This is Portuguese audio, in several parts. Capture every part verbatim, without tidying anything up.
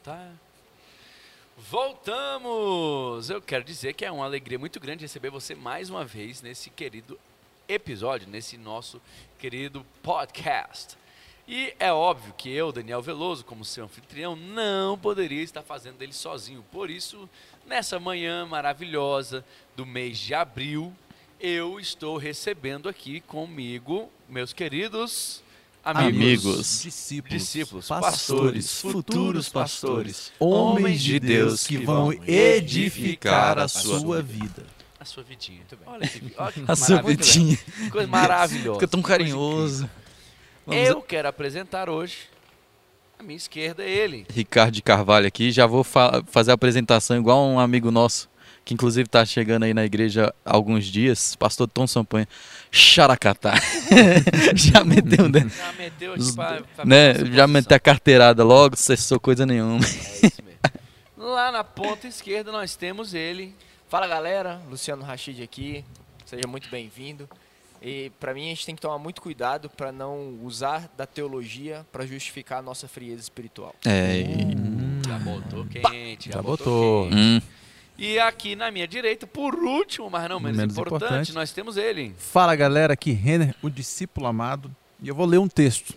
tá? Voltamos! Eu quero dizer que é uma alegria muito grande receber você mais uma vez nesse querido episódio, nesse nosso querido podcast. E é óbvio que eu, Daniel Veloso, como seu anfitrião, não poderia estar fazendo ele sozinho. Por isso, nessa manhã maravilhosa do mês de abril, eu estou recebendo aqui comigo meus queridos amigos, amigos discípulos, discípulos, pastores, pastores, futuros pastores, homens homens de de Deus que vão edificar a sua vida. A sua vidinha. Olha que, olha que A sua maravilha. vidinha. Coisa maravilhosa. Fica tão coisa carinhoso. incrível. Vamos Eu quero apresentar hoje, à minha esquerda, ele. Ricardo de Carvalho aqui, já vou fa fazer a apresentação igual um amigo nosso, que inclusive está chegando aí na igreja há alguns dias, pastor Tom Sampanha, Xaracatá. Já meteu, né? Já meteu aqui pra, pra né? nossa Já posição. meteu a carteirada logo, cessou coisa nenhuma. É isso mesmo. Lá na ponta esquerda nós temos ele. Fala galera, Luciano Rachid aqui, seja muito bem-vindo. E para mim a gente tem que tomar muito cuidado para não usar da teologia para justificar a nossa frieza espiritual. É. Hum, já botou quente, já, Já botou. botou. quente. Hum. E aqui na minha direita, por último, mas não menos, Menos importante, importante. nós temos ele. Fala galera, aqui Renner, o discípulo amado, e eu vou ler um texto.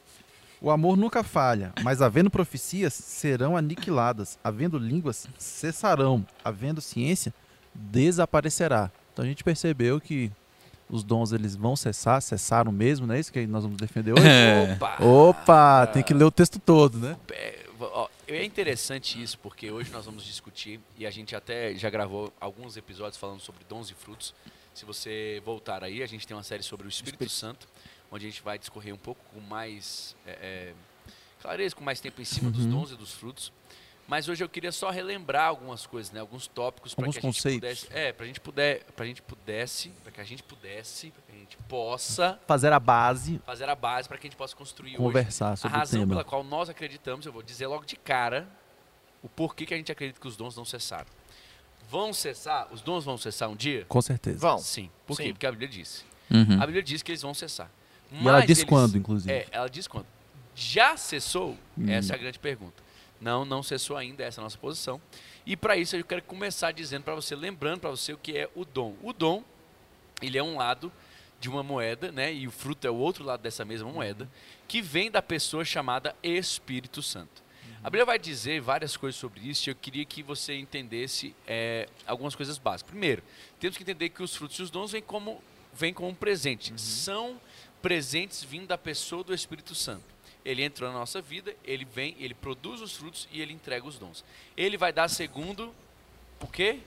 O amor nunca falha, mas havendo profecias, serão aniquiladas, havendo línguas, cessarão, havendo ciência, desaparecerá. Então a gente percebeu que os dons eles vão cessar, cessaram mesmo, não é isso que nós vamos defender hoje? É. Opa! Opa, tem que ler o texto todo, né? É, ó, é interessante isso, porque hoje nós vamos discutir, e a gente até já gravou alguns episódios falando sobre dons e frutos. Se você voltar aí, a gente tem uma série sobre o Espírito, Espírito. Santo, onde a gente vai discorrer um pouco com mais é, é, clareza, com mais tempo em cima Uhum. dos dons e dos frutos. Mas hoje eu queria só relembrar algumas coisas, né? Alguns tópicos para Alguns que a gente conceitos. pudesse, é, para a gente puder, para a gente pudesse, para que a gente pudesse, para que a gente possa Fazer a base, fazer a base para que a gente possa construir hoje conversar a sobre o razão tema. pela qual nós acreditamos. Eu vou dizer logo de cara o porquê que a gente acredita que os dons não cessaram. Vão cessar? Os dons vão cessar um dia? Com certeza. Vão. Sim. Por Sim. quê? Porque a Bíblia disse. Uhum. A Bíblia diz que eles vão cessar. E ela Mas diz eles- quando, inclusive? É, ela diz quando. Já cessou? Hum. Essa é a grande pergunta. Não, não cessou ainda, essa é a nossa posição. E para isso eu quero começar dizendo para você, lembrando para você o que é o dom. O dom, ele é um lado de uma moeda, né? E o fruto é o outro lado dessa mesma moeda, que vem da pessoa chamada Espírito Santo. A Bíblia vai dizer várias coisas sobre isso e eu queria que você entendesse é, algumas coisas básicas. Primeiro, temos que entender que os frutos e os dons vêm como, vêm como um presente. São presentes vindo da pessoa do Espírito Santo. Ele entra na nossa vida, ele vem, ele produz os frutos e ele entrega os dons. Ele vai dar segundo o quê?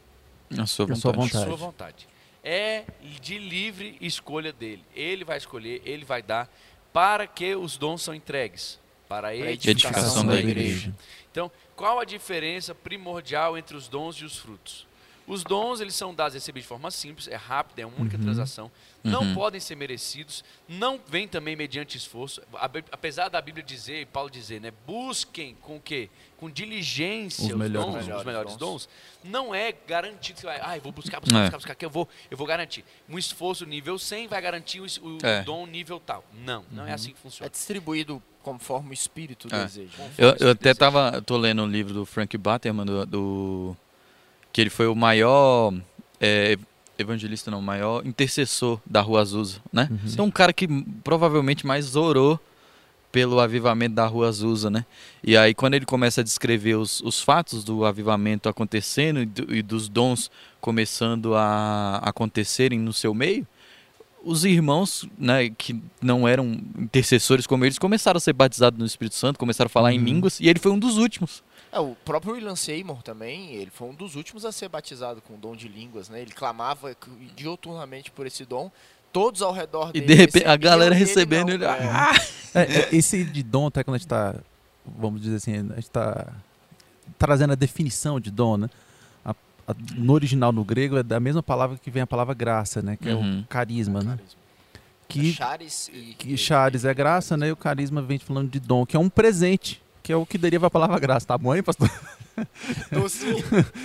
A sua A vontade. sua A vontade. sua vontade. É de livre escolha dele. Ele vai escolher, ele vai dar para que os dons são entregues. Para a edificação, edificação da, da igreja. igreja. Então, qual a diferença primordial entre os dons e os frutos? Os dons, eles são dados e recebidos de forma simples, é rápida, é uma única Uhum. transação. Não Uhum. podem ser merecidos, não vem também mediante esforço. A Bí- Apesar da Bíblia dizer, e Paulo dizer, né, busquem com o quê? Com diligência Os os, melhores dons, os dons. melhores dons. Não é garantido que você vai, ah, eu vou buscar, buscar, É. buscar, buscar, que eu vou, eu vou garantir. Um esforço nível cem vai garantir o, es- o É. dom nível tal. Não, não é assim que É funciona. distribuído conforme o espírito É. deseja. Eu, eu até tava, eu tô lendo um livro do Frank Batterman, do, do- que ele foi o maior é, evangelista, não, o maior intercessor da Rua Azusa, né? Uhum. Então um cara que provavelmente mais orou pelo avivamento da Rua Azusa, né? E aí quando ele começa a descrever os, os fatos do avivamento acontecendo e, do- e dos dons começando a acontecerem no seu meio, os irmãos, né, que não eram intercessores como eles, começaram a ser batizados no Espírito Santo, começaram a falar em Uhum. línguas, e ele foi um dos últimos. É, o próprio William Seymour também, ele foi um dos últimos a ser batizado com o dom de línguas, né? Ele clamava dioturnamente por esse dom, todos ao redor E dele de repente a recebiam, galera e ele recebendo não. ele. É. Ah! É, é, esse de dom, até quando a gente está, vamos dizer assim, a gente está trazendo a definição de dom, né? A- a- no original, no grego, é da mesma palavra que vem a palavra graça, né? Que é Uhum. o carisma, né? Carisma. Que, Charis e... que charis é graça, né? E o carisma vem falando de dom, que é um presente, que é o que deriva a palavra graça. Tá bom aí, pastor? Docinho.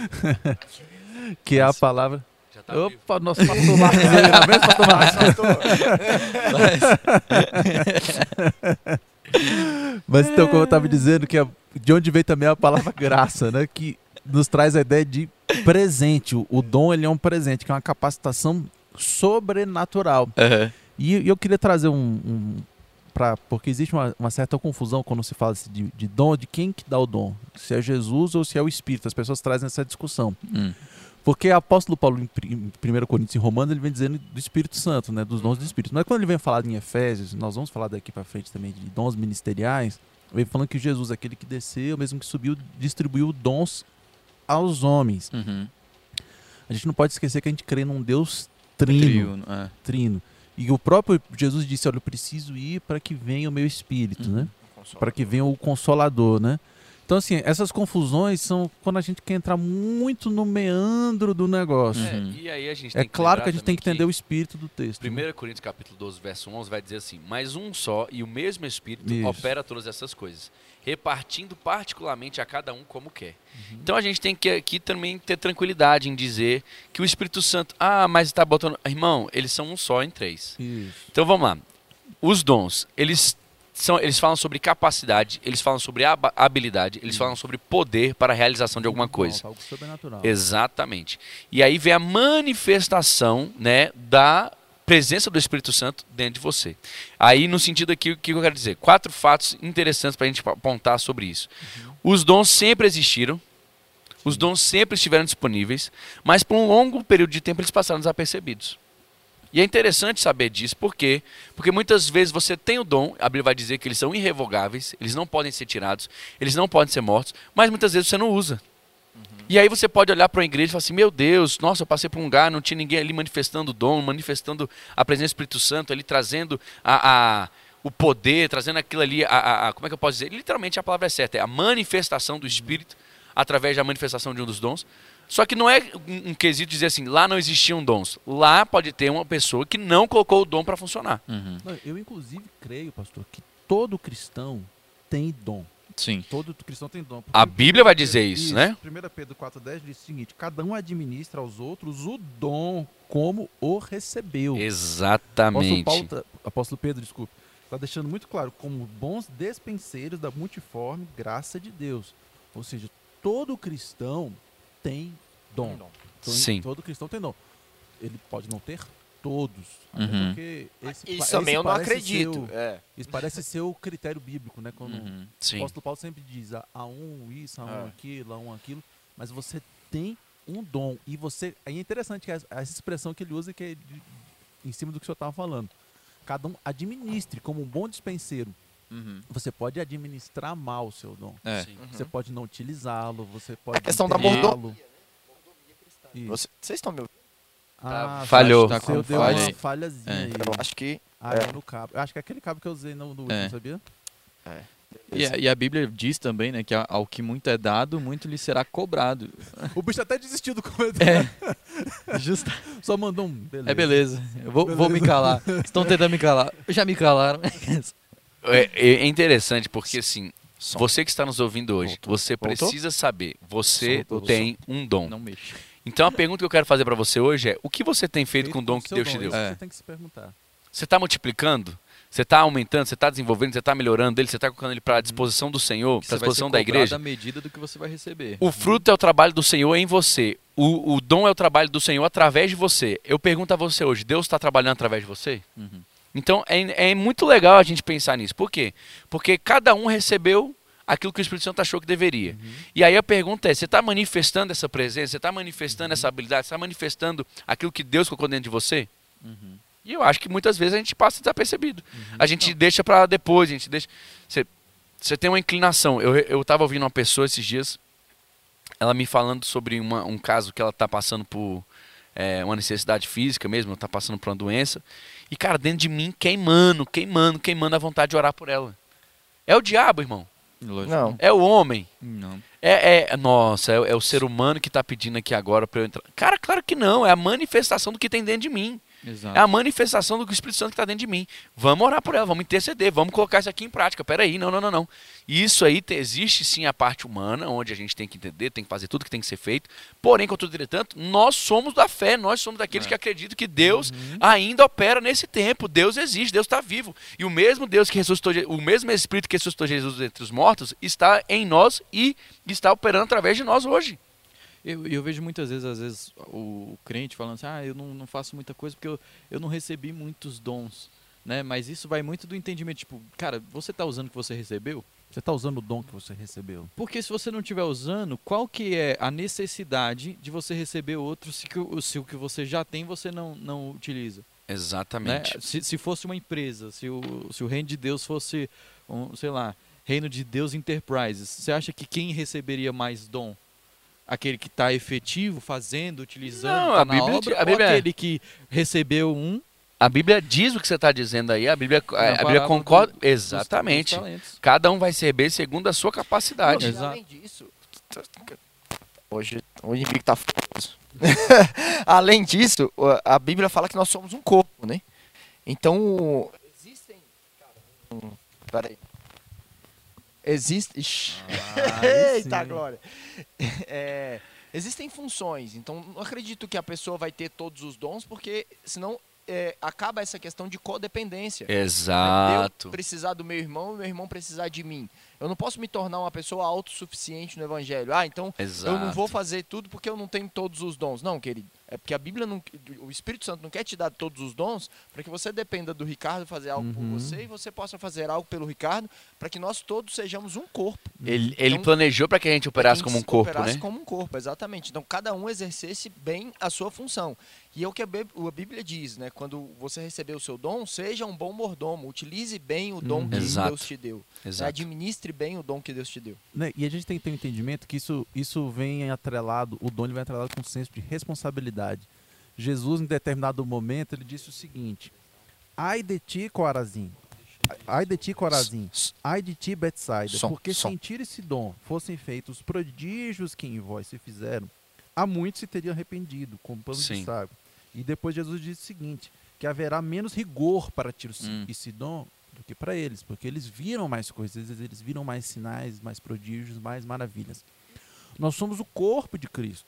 Que é a palavra... Já tá vivo. Opa, nosso pastor Marcos aí, não é mesmo, pastor Marcos? Mas então, como eu estava dizendo, que é, de onde vem também a palavra graça, né? Que nos traz a ideia de presente. O, o dom, ele é um presente, que é uma capacitação sobrenatural. Uhum. E, e eu queria trazer um... um pra, porque existe uma, uma certa confusão quando se fala de, de dom, de quem que dá o dom. Se é Jesus ou se é o Espírito. As pessoas trazem essa discussão. Hum. Porque o apóstolo Paulo, em primeira Coríntios e Romanos, ele vem dizendo do Espírito Santo, né, dos dons do Espírito. Mas quando ele vem falar em Efésios, nós vamos falar daqui para frente também de dons ministeriais, ele vem falando que Jesus é aquele que desceu, mesmo que subiu, distribuiu dons aos homens. Uhum. A gente não pode esquecer que a gente crê num Deus trino. Trio, é. trino. E o próprio Jesus disse, olha, eu preciso ir para que venha o meu Espírito, Uhum. né? Para que venha o Consolador, né? Então, assim, essas confusões são quando a gente quer entrar muito no meandro do negócio. É, Uhum. e aí a gente É tem que claro lembrar que a gente tem também que entender o espírito do texto. né? primeira Coríntios capítulo doze, verso onze vai dizer assim: mas um só e o mesmo Espírito Isso. opera todas essas coisas, repartindo particularmente a cada um como quer. Uhum. Então a gente tem que aqui também ter tranquilidade em dizer que o Espírito Santo, ah, mas está botando... Irmão, eles são um só em três. Isso. Então vamos lá. Os dons, eles... São, eles falam sobre capacidade, eles falam sobre hab- habilidade, eles falam sobre poder para a realização de alguma coisa. Algo sobrenatural. Exatamente. E aí vem a manifestação, né, da presença do Espírito Santo dentro de você. Aí, no sentido aqui, o que eu quero dizer? Quatro fatos interessantes para a gente apontar sobre isso. Uhum. Os dons sempre existiram, os dons sempre estiveram disponíveis, mas por um longo período de tempo eles passaram desapercebidos. E é interessante saber disso, por quê? Porque muitas vezes você tem o dom, a Bíblia vai dizer que eles são irrevogáveis, eles não podem ser tirados, eles não podem ser mortos, mas muitas vezes você não usa. Uhum. E aí você pode olhar para uma igreja e falar assim, meu Deus, nossa, eu passei por um lugar, não tinha ninguém ali manifestando o dom, manifestando a presença do Espírito Santo, ali trazendo a, a, o poder, trazendo aquilo ali, a, a, a, como é que eu posso dizer? Literalmente a palavra é certa, é a manifestação do Espírito através da manifestação de um dos dons. Só que não é um, um quesito dizer assim, lá não existiam dons. Lá pode ter uma pessoa que não colocou o dom para funcionar. Uhum. Não, eu, inclusive, creio, pastor, que todo cristão tem dom. Sim. Todo cristão tem dom. A Bíblia vai dizer isso, isso, né? primeira Pedro quatro dez diz o seguinte, cada um administra aos outros o dom como o recebeu. Exatamente. Apóstolo, Paulo, tá- apóstolo Pedro, desculpe, está deixando muito claro, como bons despenseiros da multiforme graça de Deus. Ou seja, todo cristão tem dom. Todo, Sim. todo cristão tem dom. Ele pode não ter todos. Até Uhum. porque esse, Isso esse também eu não parece acredito. ser o- É. isso parece ser o critério bíblico, né? Quando Uhum. o Sim. apóstolo Paulo sempre diz, a, a um isso, a um É. aquilo, a um aquilo, mas você tem um dom. E você. Aí é interessante que essa, essa expressão que ele usa, que é de- em cima do que o senhor estava falando. Cada um administre como um bom dispenseiro. Uhum. Você pode administrar mal o seu dom. É. Sim. Você pode não utilizá-lo, você pode. A questão da entregá-lo. Isso. Você- Vocês estão me ouvindo? Ah, Falhou. Tá Tá com com deu falha uma aí. falhazinha É. aí. Eu acho que. Ah, é. é no cabo. Eu acho que é aquele cabo que eu usei no, no último, É. sabia? E, a, e a Bíblia diz também, né, que a- ao que muito é dado, muito lhe será cobrado. O bicho até desistiu do comentário. É. Justo. Só mandou um. Beleza. É beleza. Eu vou, vou me calar. Estão tentando me calar. Já me calaram. É, é interessante porque, assim, Som. você que está nos ouvindo hoje, Voltou. você Voltou? precisa saber, você Voltou. tem um dom. Não mexa. Então a pergunta que eu quero fazer para você hoje é, o que você tem feito com o dom que seu Deus te dom, deu? isso É. Você tem que se perguntar. Você está multiplicando? Você está aumentando? Você está desenvolvendo? Você está melhorando ele? Você está colocando ele para a disposição do Senhor, Que para a você vai ser disposição da cobrado igreja? à medida do que você vai receber. O fruto é o trabalho do Senhor em você. O, o dom é o trabalho do Senhor através de você. Eu pergunto a você hoje, Deus está trabalhando através de você? Uhum. Então é, é muito legal a gente pensar nisso. Por quê? Porque cada um recebeu aquilo que o Espírito Santo achou que deveria. Uhum. E aí a pergunta é, você está manifestando essa presença? Você está manifestando essa habilidade? Você está manifestando aquilo que Deus colocou dentro de você? Uhum. E eu acho que muitas vezes a gente passa desapercebido. Uhum. A gente deixa para depois, a gente deixa... Você, você tem uma inclinação. Eu eu estava ouvindo uma pessoa esses dias, ela me falando sobre uma, um caso que ela está passando por é, uma necessidade física mesmo, está passando por uma doença. E, cara, dentro de mim, queimando, queimando, queimando a vontade de orar por ela. É o diabo, irmão. Lógico. Não. É o homem. Não. É, é nossa, é, é o ser humano que está pedindo aqui agora para eu entrar. Cara, claro que não. É a manifestação do que tem dentro de mim. Exato. É a manifestação do Espírito Santo que está dentro de mim. Vamos orar por ela, vamos interceder, vamos colocar isso aqui em prática. Peraí, não, não, não, não. E isso aí, te, existe sim a parte humana, onde a gente tem que entender, tem que fazer tudo que tem que ser feito. Porém, contudo, entretanto, nós somos da fé, nós somos daqueles É. que acreditam que Deus Uhum. ainda opera nesse tempo. Deus existe, Deus está vivo. E o mesmo Deus que ressuscitou, Je- o mesmo Espírito que ressuscitou Jesus entre os mortos, está em nós e está operando através de nós hoje. Eu, eu vejo muitas vezes, às vezes, o, o crente falando assim, ah, eu não, não faço muita coisa porque eu, eu não recebi muitos dons, né? Mas isso vai muito do entendimento, tipo, cara, você está usando o que você recebeu? Você está usando o dom que você recebeu. Porque se você não estiver usando, qual que é a necessidade de você receber outro se, que o- se o que você já tem você não, não utiliza? Né? Exatamente. Se, se fosse uma empresa, se o, se o reino de Deus fosse, um, sei lá, reino de Deus Enterprises, você acha que quem receberia mais dom? Aquele que está efetivo, fazendo, utilizando, Não, tá a na Bíblia- obra, a Bíblia- ou aquele que recebeu um A Bíblia diz o que você está dizendo aí, a Bíblia, a, na a Bíblia parábola concorda. do- dos- Exatamente. dos talentos. Cada um vai receber segundo a sua capacidade. E Exato. além disso, hoje o inimigo tá furioso. Além disso, o- a Bíblia fala que nós somos um corpo, né? Então, existem, cara, um, peraí. Existe, Ixi. Aí Eita, sim. glória. É, existem funções, então não acredito que a pessoa vai ter todos os dons, porque senão é, acaba essa questão de codependência. Exato. Eu precisar do meu irmão e meu irmão precisar de mim. Eu não posso me tornar uma pessoa autossuficiente no evangelho. Ah, então Exato. eu não vou fazer tudo porque eu não tenho todos os dons. Não, querido. É porque a Bíblia não, o Espírito Santo não quer te dar todos os dons para que você dependa do Ricardo fazer algo por Uhum. você e você possa fazer algo pelo Ricardo, para que nós todos sejamos um corpo. Ele, ele Então, planejou para que a gente operasse Pra que como um se corpo, operasse né? como um corpo, exatamente. Então cada um exercesse bem a sua função. E é o que a Bí- a Bíblia diz, né? Quando você receber o seu dom, seja um bom mordomo, utilize bem o dom Uhum. que Exato. Deus te deu. Exato. Administre bem o dom que Deus te deu. Né, E a gente tem que ter um entendimento que isso, isso vem atrelado, o dom ele vem atrelado com um senso de responsabilidade. Jesus, em determinado momento, ele disse o seguinte: ai de ti, Corazim, ai de ti, Corazim, ai de ti, Betsaida, Som, porque som. se em ti esse dom fossem feitos os prodígios que em vós se fizeram, há muitos se teriam arrependido, como pano Sim. de saco. E depois Jesus disse o seguinte, que haverá menos rigor para ti Hum. esse dom do que para eles, porque eles viram mais coisas, eles viram mais sinais, mais prodígios, mais maravilhas. Nós somos o corpo de Cristo.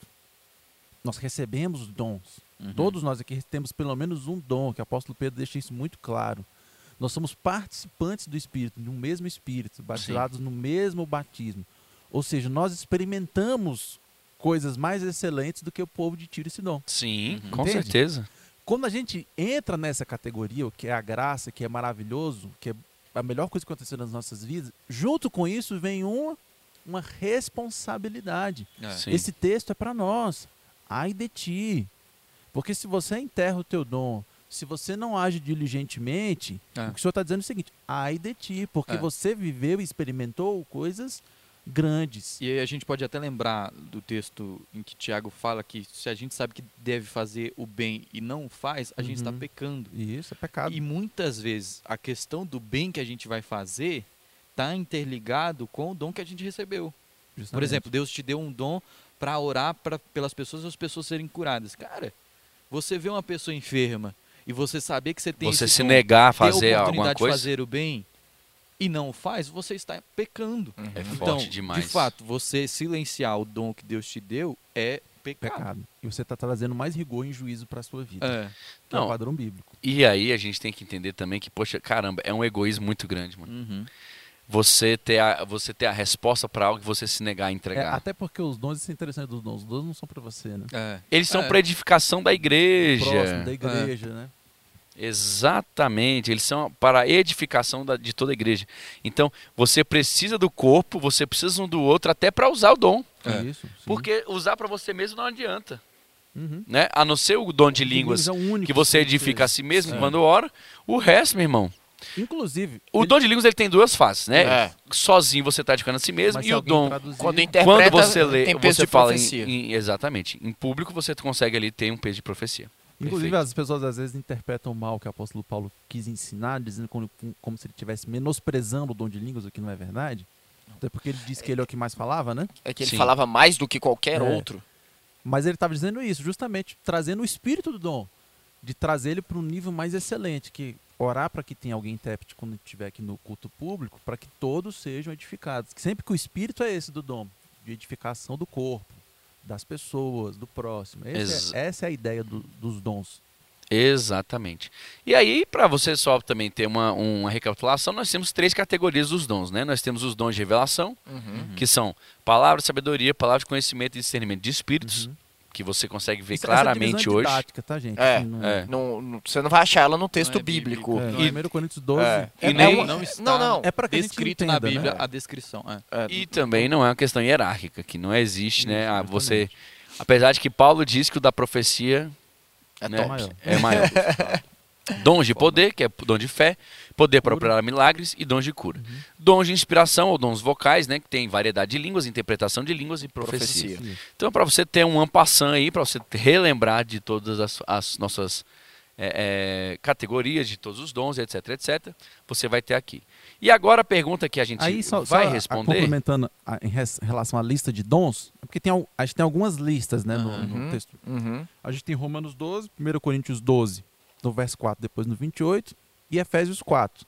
Nós recebemos dons. Uhum. Todos nós aqui temos pelo menos um dom, que o apóstolo Pedro deixa isso muito claro. Nós somos participantes do Espírito, do mesmo Espírito, batizados no mesmo batismo. Ou seja, nós experimentamos coisas mais excelentes do que o povo de Tiro e Sidom. Sim, Uhum. com Entende? certeza. Quando a gente entra nessa categoria, o que é a graça, que é maravilhoso, que é a melhor coisa que aconteceu nas nossas vidas, junto com isso vem uma, uma responsabilidade. É. Sim. Esse texto é para nós. Ai de ti. Porque se você enterra o teu dom, se você não age diligentemente, É. o que o Senhor está dizendo é o seguinte: ai de ti, porque É. você viveu e experimentou coisas grandes. E aí a gente pode até lembrar do texto em que Tiago fala que se a gente sabe que deve fazer o bem e não faz, a gente está Uhum. pecando. E isso é pecado. E muitas vezes a questão do bem que a gente vai fazer está interligado com o dom que a gente recebeu. Por Justamente. exemplo, Deus te deu um dom para orar pra, pelas pessoas e as pessoas serem curadas. Cara, você vê uma pessoa enferma e você saber que você tem Você esse se dom, negar a ter fazer a alguma oportunidade coisa de fazer o bem e não faz, você está pecando. é Então, forte demais. de fato, você silenciar o dom que Deus te deu é pecado. pecado. E você está trazendo mais rigor e juízo para a sua vida. É. Que é Não. o padrão bíblico. E aí a gente tem que entender também que, poxa, caramba, é um egoísmo muito grande, mano. Uhum. Você ter a, você ter a resposta para algo que você se negar a É, entregar. até porque os dons, isso é interessante dos dons. Os dons não são para você, né? É. Eles são É. para edificação da igreja. Próximo da igreja, né? Exatamente, eles são para a edificação da- de toda a igreja. Então, você precisa do corpo, você precisa um do outro até para usar o dom. É. Isso. sim. Porque usar para você mesmo não adianta, Uhum. né? A não ser o dom de O línguas é o único que você Deus edifica a fez. si mesmo É. quando ora, o resto, meu irmão. Inclusive, O ele- dom de línguas ele tem duas faces, né? É. Sozinho você está edificando a si mesmo mas se e o alguém dom traduzir- Quando quando interpreta, você lê, tem peso você de fala em, profecia. em- exatamente, em público você consegue ali ter um peso de profecia. Inclusive, Perfeito. as pessoas às vezes interpretam mal o que o apóstolo Paulo quis ensinar, dizendo como, como se ele estivesse menosprezando o dom de línguas, o que não é verdade. Até porque ele disse que ele é o que mais falava, né? É que ele Sim. falava mais do que qualquer É. outro. Mas ele estava dizendo isso, justamente trazendo o espírito do dom. de trazer ele para um nível mais excelente, que orar para que tenha alguém intérprete quando estiver aqui no culto público, para que todos sejam edificados. Sempre que o espírito é esse do dom, de edificação do corpo, das pessoas, do próximo. Esse é, essa é a ideia do, dos dons. Exatamente. E aí, para você só também ter uma, uma recapitulação, nós temos três categorias dos dons, né? Nós temos os dons de revelação, Uhum. que são palavra de sabedoria, palavra de conhecimento e discernimento de espíritos, Uhum. que você consegue ver Isso- claramente essa divisão é hoje. didática, tá, gente? É, Assim, não, é. Não- não- você não vai achar ela no texto Não é bíblico. bíblico. É, Não no é- primeiro Coríntios doze. É. E É nem- uma- não está não, não. É para que a gente descrito entenda, na Bíblia né? a descrição. É. É, E também não é uma questão hierárquica, que não existe, né? Isso, Ah, você, exatamente. apesar de que Paulo diz que o da profecia é né, top. maior. é maior. Dons de poder, que é dom de fé, poder para Cura. operar milagres e dons de cura. Uhum. Dons de inspiração ou dons vocais, né, que tem variedade de línguas, interpretação de línguas e profecia. Profecia. Isso. Então, para você ter um ampassan aí, para você relembrar de todas as, as nossas é, é, categorias, de todos os dons, etc, etc, você vai ter aqui. E agora a pergunta que a gente Aí só, vai só a- responder... complementando a- em res- relação à lista de dons, é porque tem, al- a gente tem algumas listas, né, no, no Uhum. texto. Uhum. A gente tem Romanos doze, primeiro Coríntios doze, no verso quatro, depois no vinte e oito, e Efésios quatro.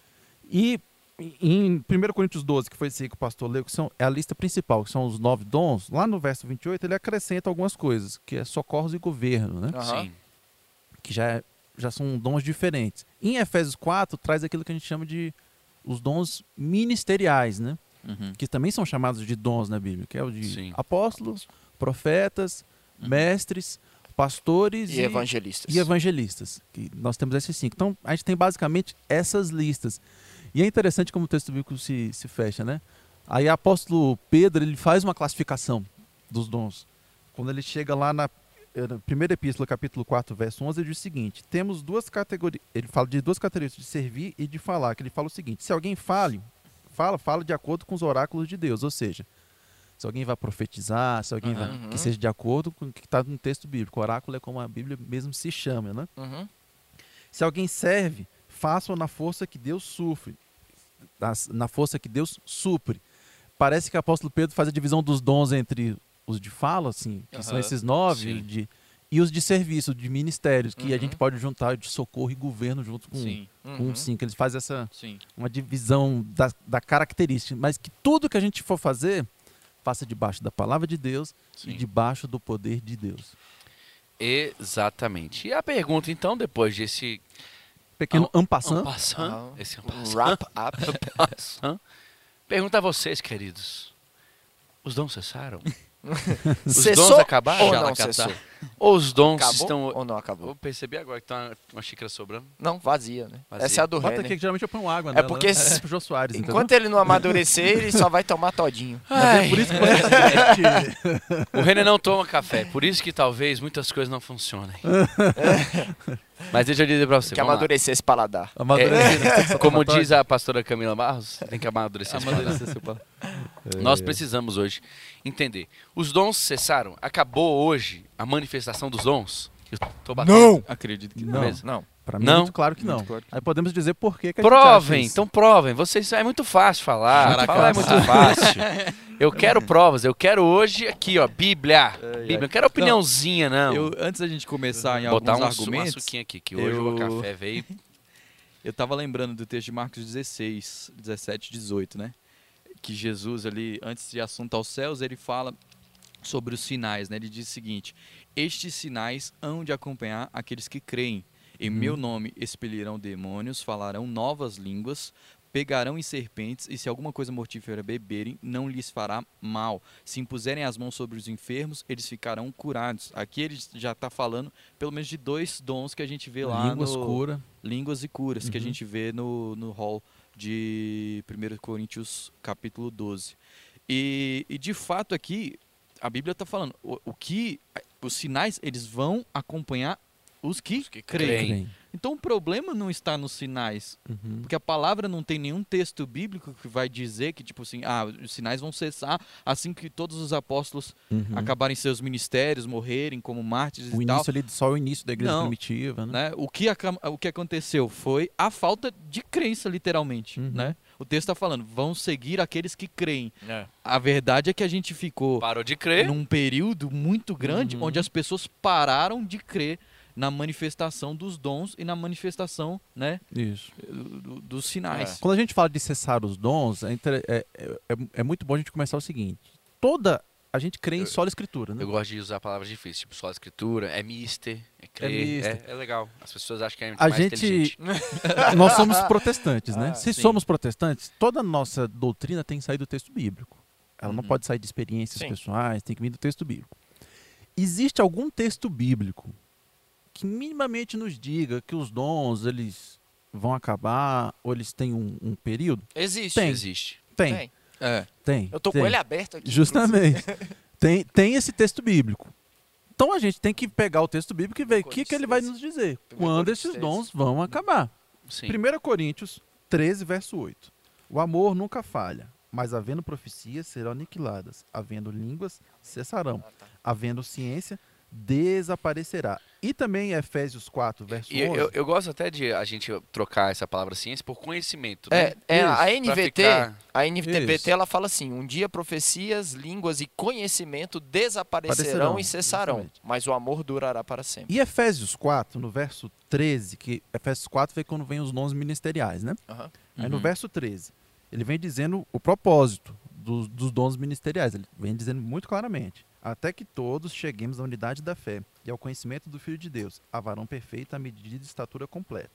E em primeiro Coríntios doze, que foi esse aí que o pastor leu, que são, é a lista principal, que são os nove dons, lá no verso vinte e oito ele acrescenta algumas coisas, que é socorros e governo, né? Aham. Sim. Que já, é- já são dons diferentes. Em Efésios quatro, traz aquilo que a gente chama de os dons ministeriais, né? Uhum. Que também são chamados de dons na Bíblia, que é o de Sim. apóstolos, profetas, Uhum. mestres, pastores E evangelistas. e evangelistas. Que nós temos esses cinco. Então, a gente tem basicamente essas listas. E é interessante como o texto bíblico se, se fecha, né? Aí o apóstolo Pedro, ele faz uma classificação dos dons. Quando ele chega lá na, eh, na primeira epístola, capítulo quatro, verso onze, ele diz o seguinte: temos duas categorias, ele fala de duas categorias, de servir e de falar, que ele fala o seguinte: se alguém fale, fala, fala de acordo com os oráculos de Deus, ou seja, se alguém vai profetizar, se alguém vai, Uhum. que seja de acordo com o que está no texto bíblico. O oráculo é como a Bíblia mesmo se chama, né? Uhum. Se alguém serve, faça-o na força que Deus sofre, nas- na força que Deus supre. Parece que o apóstolo Pedro faz a divisão dos dons entre os de fala, assim, que são Aham, esses nove, sim. de, e os de serviço, de ministérios, que a Uhum. gente pode juntar de socorro e governo junto com, Sim, com Uhum. os cinco. Eles fazem essa sim. uma divisão da, da característica, mas que tudo que a gente for fazer, faça debaixo da palavra de Deus Sim. e debaixo do poder de Deus. Exatamente. E a pergunta, então, depois desse Pequeno Ah, ampassant, ampassant, Aham. esse ampassant, Wrap up. ampassant, pergunta a vocês, queridos. Os dons cessaram? Os Cessou dons acabaram? ou não Jalacatá. cessou? Ou os dons Acabou estão... ou não acabou? Eu percebi agora que tem uma, uma xícara sobrando. Não, vazia, né? Vazia. Essa é a do bota Renner. aqui que geralmente eu ponho água É nela, porque né? se- É pro Jô Soares, entendeu? Enquanto ele não amadurecer, ele só vai tomar todinho. Ai, Por isso que quando a gente- o René não toma café, por isso que talvez muitas coisas não funcionem. Mas deixa eu dizer pra você, Tem que vamos lá. amadurecer esse paladar. amadurecer, né? Como diz a pastora Camila Barros, tem que amadurecer esse paladar. Amadurecer seu paladar. Nós precisamos hoje entender. Os dons cessaram. Acabou hoje a manifestação dos dons? Eu tô batendo. Acredito que Não. não. Beleza. Não. Pra mim, Não? é muito claro que não. Muito claro que Aí podemos dizer por que, que a gente Provem, acha isso. então provem. Vocês, é muito fácil falar. Jaracá. Falar é muito fácil. Eu quero provas. Eu quero hoje aqui, ó, Bíblia. Bíblia. Não quero opiniãozinha, não. Eu, antes da gente começar em Botar alguns um, su- uma argumentos, suquinha aqui, que hoje eu- o café veio. eu tava lembrando do texto de Marcos dezesseis, dezessete, dezoito, né? Que Jesus ali, antes de assunto aos céus, ele fala sobre os sinais, né? Ele diz o seguinte: estes sinais hão de acompanhar aqueles que creem. Em Uhum. meu nome expelirão demônios, falarão novas línguas, pegarão em serpentes, e se alguma coisa mortífera beberem, não lhes fará mal. Se impuserem as mãos sobre os enfermos, eles ficarão curados. Aqui ele já está falando pelo menos de dois dons que a gente vê lá Línguas, no cura. línguas e curas, que a Uhum. gente vê no, no hall de primeiro Coríntios capítulo doze. E, e de fato aqui, a Bíblia está falando, o, o que, os sinais, eles vão acompanhar os que, Os que creem. creem. Creem. Então o problema não está nos sinais, Uhum. porque a palavra não tem nenhum texto bíblico que vai dizer que, tipo assim, ah, os sinais vão cessar assim que todos os apóstolos Uhum. acabarem seus ministérios, morrerem como mártires O e tal. início ali, só o início da igreja Não. primitiva, né? Né? O, que aca- o que aconteceu foi a falta de crença, literalmente. Uhum. Né? O texto está falando, vão seguir aqueles que creem. É. A verdade é que a gente ficou Parou de crer. num período muito grande Uhum. onde as pessoas pararam de crer na manifestação dos dons e na manifestação, né, Isso. do- do- dos sinais. Quando a gente fala de cessar os dons, é, inter- é, é, é- é muito bom a gente começar o seguinte. Toda... A gente crê em Eu- sola escritura, né? Eu gosto de usar palavras difíceis, tipo só a escritura, é mister, é crer, mister. é, é legal. As pessoas acham que é A mais gente- inteligente. Nós somos protestantes, né? Ah, Se sim. somos protestantes, toda a nossa doutrina tem que sair do texto bíblico. Ela não Uhum. pode sair de experiências Sim. pessoais, tem que vir do texto bíblico. Existe algum texto bíblico que minimamente nos diga que os dons, eles vão acabar ou eles têm um, um período? Existe. Tem. Existe. Tem, Tem. É. tem. Eu tô tem. com ele aberto aqui. Justamente. tem, tem esse texto bíblico. Então a gente tem que pegar o texto bíblico e ver o que, que ele vai nos dizer. Quando Coríntios esses treze. dons vão acabar. Sim. primeira Coríntios treze, verso oito. O amor nunca falha, mas havendo profecias serão aniquiladas, havendo línguas cessarão, Ah, tá. havendo ciência desaparecerá. E também Efésios quatro, verso E onze. eu, eu gosto até de a gente trocar essa palavra ciência por conhecimento, né? É, é a Isso, N V T, pra ficar- a N V T Isso. ela fala assim: um dia profecias, línguas e conhecimento desaparecerão Aparecerão, e cessarão, exatamente. mas o amor durará para sempre. E Efésios quatro, no verso treze, que Efésios quatro vem quando vem os dons ministeriais, né? Aham. Aí no Uhum. verso treze, ele vem dizendo o propósito dos, dos dons ministeriais. Ele vem dizendo muito claramente. Até que todos cheguemos à unidade da fé e ao conhecimento do Filho de Deus, a varão perfeito, à medida de estatura completa.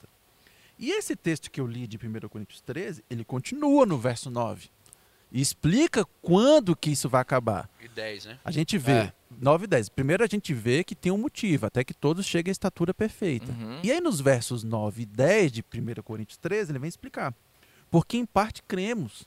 E esse texto que eu li de primeira Coríntios treze, ele continua no verso nove. E explica quando que isso vai acabar. E dez, né? A gente vê, É. nove e dez. Primeiro a gente vê que tem um motivo, até que todos cheguem à estatura perfeita. Uhum. E aí nos versos nove e dez de primeira Coríntios treze, ele vem explicar. Porque em parte cremos,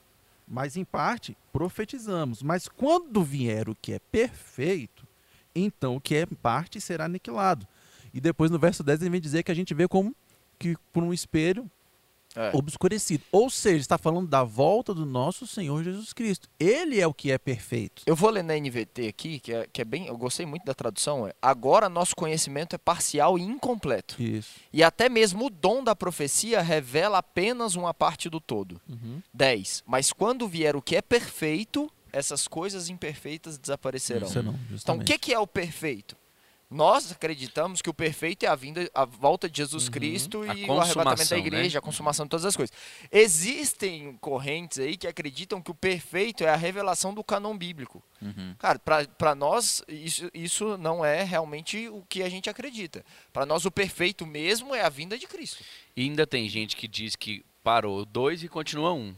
mas em parte profetizamos. Mas quando vier o que é perfeito, então o que é em parte será aniquilado. E depois no verso dez ele vem dizer que a gente vê como que por um espelho É. obscurecido. Ou seja, está falando da volta do nosso Senhor Jesus Cristo. Ele é o que é perfeito. Eu vou ler na N V T aqui, que é, que é bem. Eu gostei muito da tradução. É, agora nosso conhecimento é parcial e incompleto. Isso. E até mesmo o dom da profecia revela apenas uma parte do todo. dez. Mas quando vier o que é perfeito, essas coisas imperfeitas desaparecerão. Isso não, Então, o justamente. que, que é o perfeito? Nós acreditamos que o perfeito é a vinda, a volta de Jesus Uhum. Cristo A e o arrebatamento da consumação, igreja, né? a consumação de todas as coisas. Existem correntes aí que acreditam que o perfeito é a revelação do cânon bíblico. Uhum. Cara, para nós, isso, isso não é realmente o que a gente acredita. Para nós, o perfeito mesmo é a vinda de Cristo. E ainda tem gente que diz que parou dois e continua um.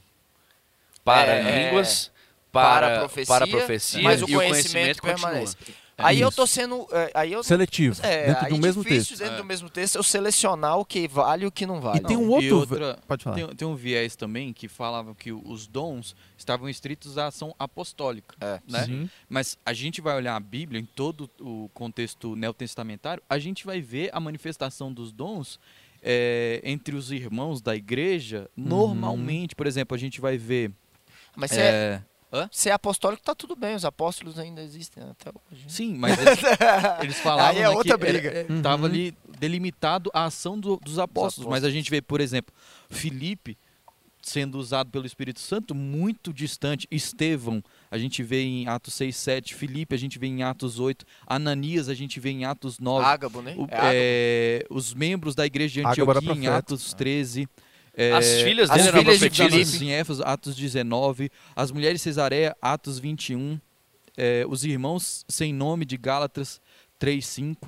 Para É, línguas, para para, a profecia, para a profecia, mas o e o conhecimento conhecimento permanece. continua. Aí eu Isso. tô sendo. é, Aí eu, Seletivo, é, dentro aí do mesmo difícil texto. dentro É. do mesmo texto eu selecionar o que vale e o que não vale. E tem um Não, e outro... outra- Pode falar. Tem, tem um viés também que falava que os dons estavam estritos à ação apostólica. É. Né? Sim. Mas a gente vai olhar a Bíblia em todo o contexto neotestamentário, a gente vai ver a manifestação dos dons é, entre os irmãos da igreja normalmente. Por exemplo, a gente vai ver. Mas se é, é, se é apostólico, tá tudo bem. Os apóstolos ainda existem até hoje. sim, mas eles, eles falavam Aí é né, outra que era- briga. é, tava Uhum. ali delimitado a ação do- dos apóstolos. Mas a apóstolos. gente vê, por exemplo, Filipe sendo usado pelo Espírito Santo muito distante. Estevão, a gente vê em Atos seis, sete. Filipe, a gente vê em Atos oito. Ananias, a gente vê em Atos nove. Ágabo, né? O- É Ágabo. é, os membros da igreja de Ágabo era Antioquia em profeta. Atos treze. é, As filhas as dele eram filhas de profetisas. Filipe. em Éfeso, Atos dezenove. As mulheres de Cesareia, Atos vinte e um. é, os irmãos sem nome de Gálatas três, cinco.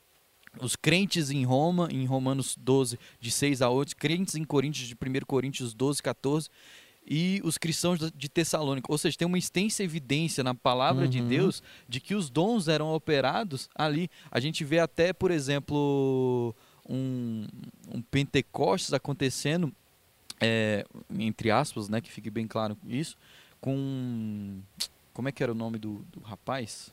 Os crentes em Roma, em Romanos doze, de seis a oito. Crentes em Coríntios, de primeira Coríntios doze, catorze. E os cristãos de Tessalônica. Ou seja, tem uma extensa evidência na palavra de Uhum. Deus de que os dons eram operados ali. A gente vê até, por exemplo, um, um Pentecostes acontecendo, é, entre aspas, né, que fique bem claro isso, com... Como é que era o nome do, do rapaz?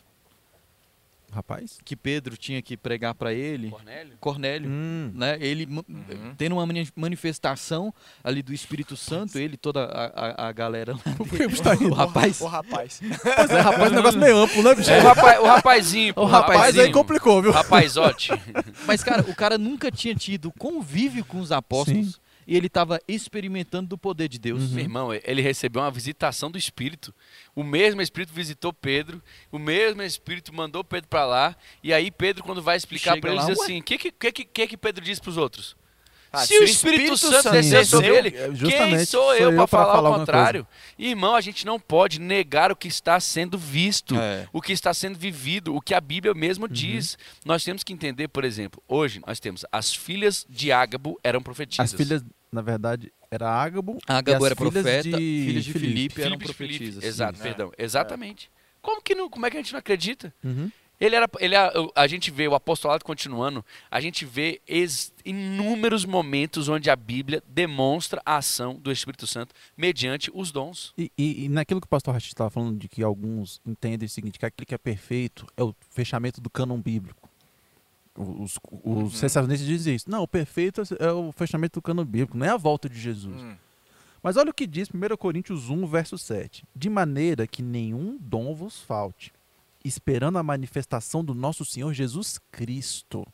Rapaz? Que Pedro tinha que pregar para ele. Cornélio? Cornélio. Hum. Né? Ele ma- Uhum. tendo uma mani- manifestação ali do Espírito Santo, ele, toda a, a, a galera lá. Por que você tá rindo? O rapaz. O rapaz. Pois é, rapaz, um negócio meio amplo, né, bicho? O, rapaz, o rapazinho, pô, O rapaz rapazinho. aí complicou, viu? Rapazote. Mas, cara, o cara nunca tinha tido convívio com os apóstolos. Sim. e ele estava experimentando do poder de Deus. Meu irmão, ele recebeu uma visitação do Espírito. O mesmo Espírito visitou Pedro, o mesmo Espírito mandou Pedro para lá, e aí Pedro, quando vai explicar Chega para eles, lá, diz ué? assim, o que, que, que, que, que Pedro diz para os outros? Ah, Se o Espírito, Santo descer sobre desceu, ele, é, quem justamente, sou sou eu eu para pra falar, falar o alguma contrário? Irmão, a gente não pode negar o que está sendo visto, É. o que está sendo vivido, o que a Bíblia mesmo diz. Nós temos que entender, por exemplo, hoje nós temos as filhas de Ágabo eram profetisas. As filhas, na verdade, era Ágabo. Ágabo e era as filhas profeta, de filhos de Filipe, Filipe. eram Filipe de Filipe. profetisas. Exato, Sim. perdão. Exatamente. Como que não, como é que a gente não acredita? Uhum. Ele era, ele a, a gente vê o apostolado continuando, a gente vê ex, inúmeros momentos onde a Bíblia demonstra a ação do Espírito Santo mediante os dons. E, e, e naquilo que o pastor Rachid estava falando, de que alguns entendem o seguinte, que aquilo que é perfeito é o fechamento do cânon bíblico. Os, os Uhum. sensacionistas dizem isso. Não, o perfeito é o fechamento do cânon bíblico, não é a volta de Jesus. Hum. Mas olha o que diz primeira Coríntios um, verso sete. De maneira que nenhum dom vos falte, esperando a manifestação do nosso Senhor Jesus Cristo.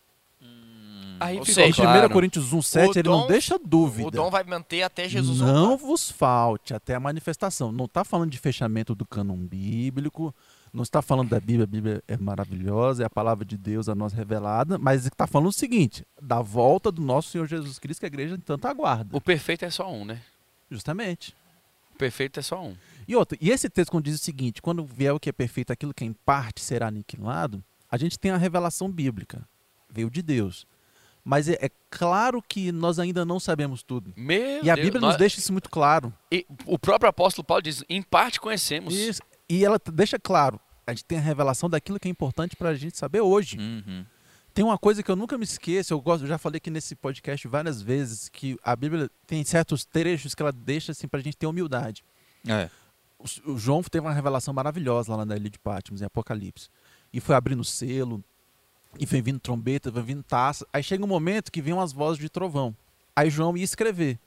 Aí Ou ficou seja, Em claro. primeira Coríntios um, sete, O ele não dom- deixa dúvida. O dom vai manter até Jesus Não voltar. vos falte até a manifestação. Não está falando de fechamento do cânon bíblico, não está falando da Bíblia, a Bíblia é maravilhosa, é a palavra de Deus a nós revelada, mas está falando o seguinte, da volta do nosso Senhor Jesus Cristo que a igreja tanto aguarda. O perfeito é só um, né? Justamente. O perfeito é só um. E outra, e esse texto quando diz o seguinte, quando vier o que é perfeito, aquilo que é em parte será aniquilado, a gente tem a revelação bíblica, veio de Deus. Mas é, é claro que nós ainda não sabemos tudo. Meu E a Deus, Bíblia nós- nos deixa isso muito claro. E o próprio apóstolo Paulo diz, em parte conhecemos. Isso. E ela t- deixa claro, a gente tem a revelação daquilo que é importante para a gente saber hoje. Uhum. Tem uma coisa que eu nunca me esqueço, eu, gosto, eu já falei aqui nesse podcast várias vezes, que a Bíblia tem certos trechos que ela deixa assim, para a gente ter humildade. É. O, o João teve uma revelação maravilhosa lá na ilha de Patmos, em Apocalipse. E foi abrindo selo, e foi vindo trombeta, foi vindo taça. Aí chega um momento que vem umas vozes de trovão. Aí João ia escrever.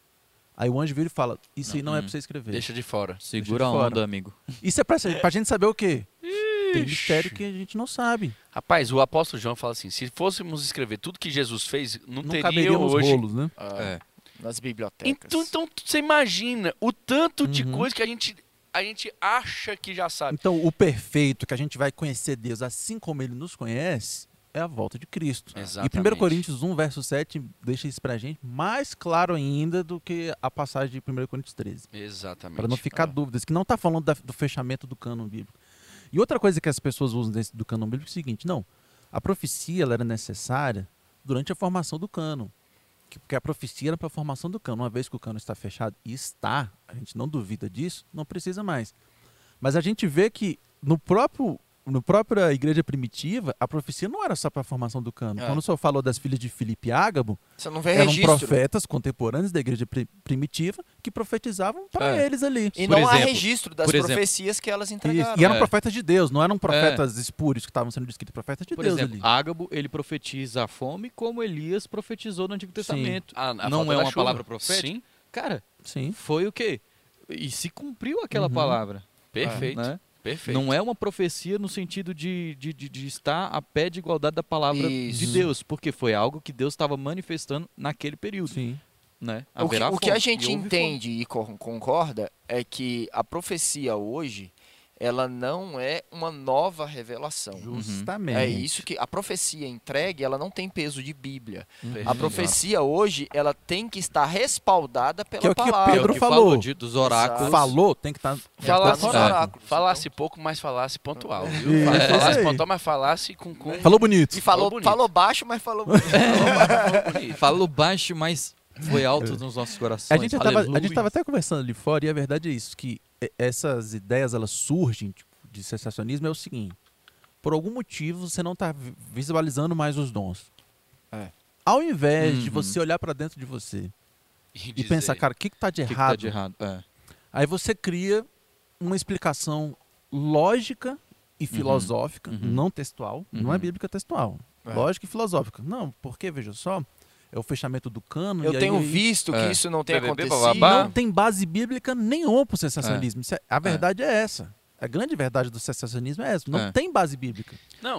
Aí o anjo vira e fala, isso aí não é Hum. para você escrever. Deixa de fora. Segura a Deixa de onda, fora. amigo. Isso é pra, pra gente saber o quê? Tem Ixi. mistério que a gente não sabe. Rapaz, o apóstolo João fala assim, se fôssemos escrever tudo que Jesus fez, não, Não teria caberia nos hoje... rolos, né? Ah, É. Nas bibliotecas. Então, então você imagina o tanto de Uhum. coisa que a gente, a gente acha que já sabe. Então, o perfeito que a gente vai conhecer Deus assim como ele nos conhece é a volta de Cristo. Exatamente. E primeira Coríntios um, verso sete, deixa isso pra gente mais claro ainda do que a passagem de primeira Coríntios treze. Exatamente. Para não ficar Ah. dúvidas, que não está falando da- do fechamento do cânon bíblico. E outra coisa que as pessoas usam desse, do cânon bíblico é o seguinte, não, a profecia ela era necessária durante a formação do cânon. Que- Porque a profecia era para a formação do cânon. Uma vez que o cânon está fechado, e está, a gente não duvida disso, não precisa mais. Mas a gente vê que no próprio, no própria igreja primitiva, a profecia não era só para a formação do cânon. É. Quando o senhor falou das filhas de Filipe e Ágabo, Você não vê eram registro. profetas contemporâneos da igreja pri- primitiva que profetizavam para É. eles ali. E Por não há exemplo, registro das por exemplo. profecias que elas Isso. entregaram. E eram É. profetas de Deus, não eram profetas espúrios que estavam sendo descritos, profetas de Por Deus exemplo, ali. Ágabo, ele profetiza a fome como Elias profetizou no Antigo Testamento. A- a Não falta é da uma chuva. palavra profética? Sim, Cara, Sim. foi o quê? E se cumpriu aquela Uhum. palavra. perfeito. Né? Perfeito. Não é uma profecia no sentido de, de, de, de estar a pé de igualdade da palavra de Isso. Deus, porque foi algo que Deus estava manifestando naquele período. Sim. Né? O que, Haverá o que a fome, gente e houve entende e con- concorda é que a profecia hoje, ela não é uma nova revelação. Justamente. É isso que a profecia entregue, ela não tem peso de Bíblia. Perfeito. A profecia hoje, ela tem que estar respaldada pela Que é o que palavra. fome. Pedro É o que falou. de- dos oráculos. Falou, tem que estar. Falasse, Tá nos É. oráculos. falasse Então, pouco, mas falasse pontual. Isso, Viu? é isso Falasse aí. pontual, mas falasse com... com... Falou bonito. e falou, bonito. falou baixo, mas falou bonito. Falou bonito. Falou baixo, mas foi alto nos nossos corações. A gente estava Aleluia. até conversando ali fora e a verdade é isso, que e- essas ideias elas surgem tipo, de sensacionismo é o seguinte, por algum motivo você não está visualizando mais os dons. É. Ao invés de Uhum. você olhar para dentro de você e dizer, pensar, cara, o que está de O que que errado? tá de errado? É. Aí você cria uma explicação lógica e filosófica, uhum. não textual, não é Uhum. bíblica textual, É. lógica e filosófica. Não, porque, veja só, é o fechamento do cano. Eu e tenho aí, visto que É. isso não tem B B B, acontecido. bababá. não tem base bíblica nenhuma para o sensacionalismo. Isso é- a verdade é. essa. A grande verdade do sensacionismo é essa. Não É. tem base bíblica. Não,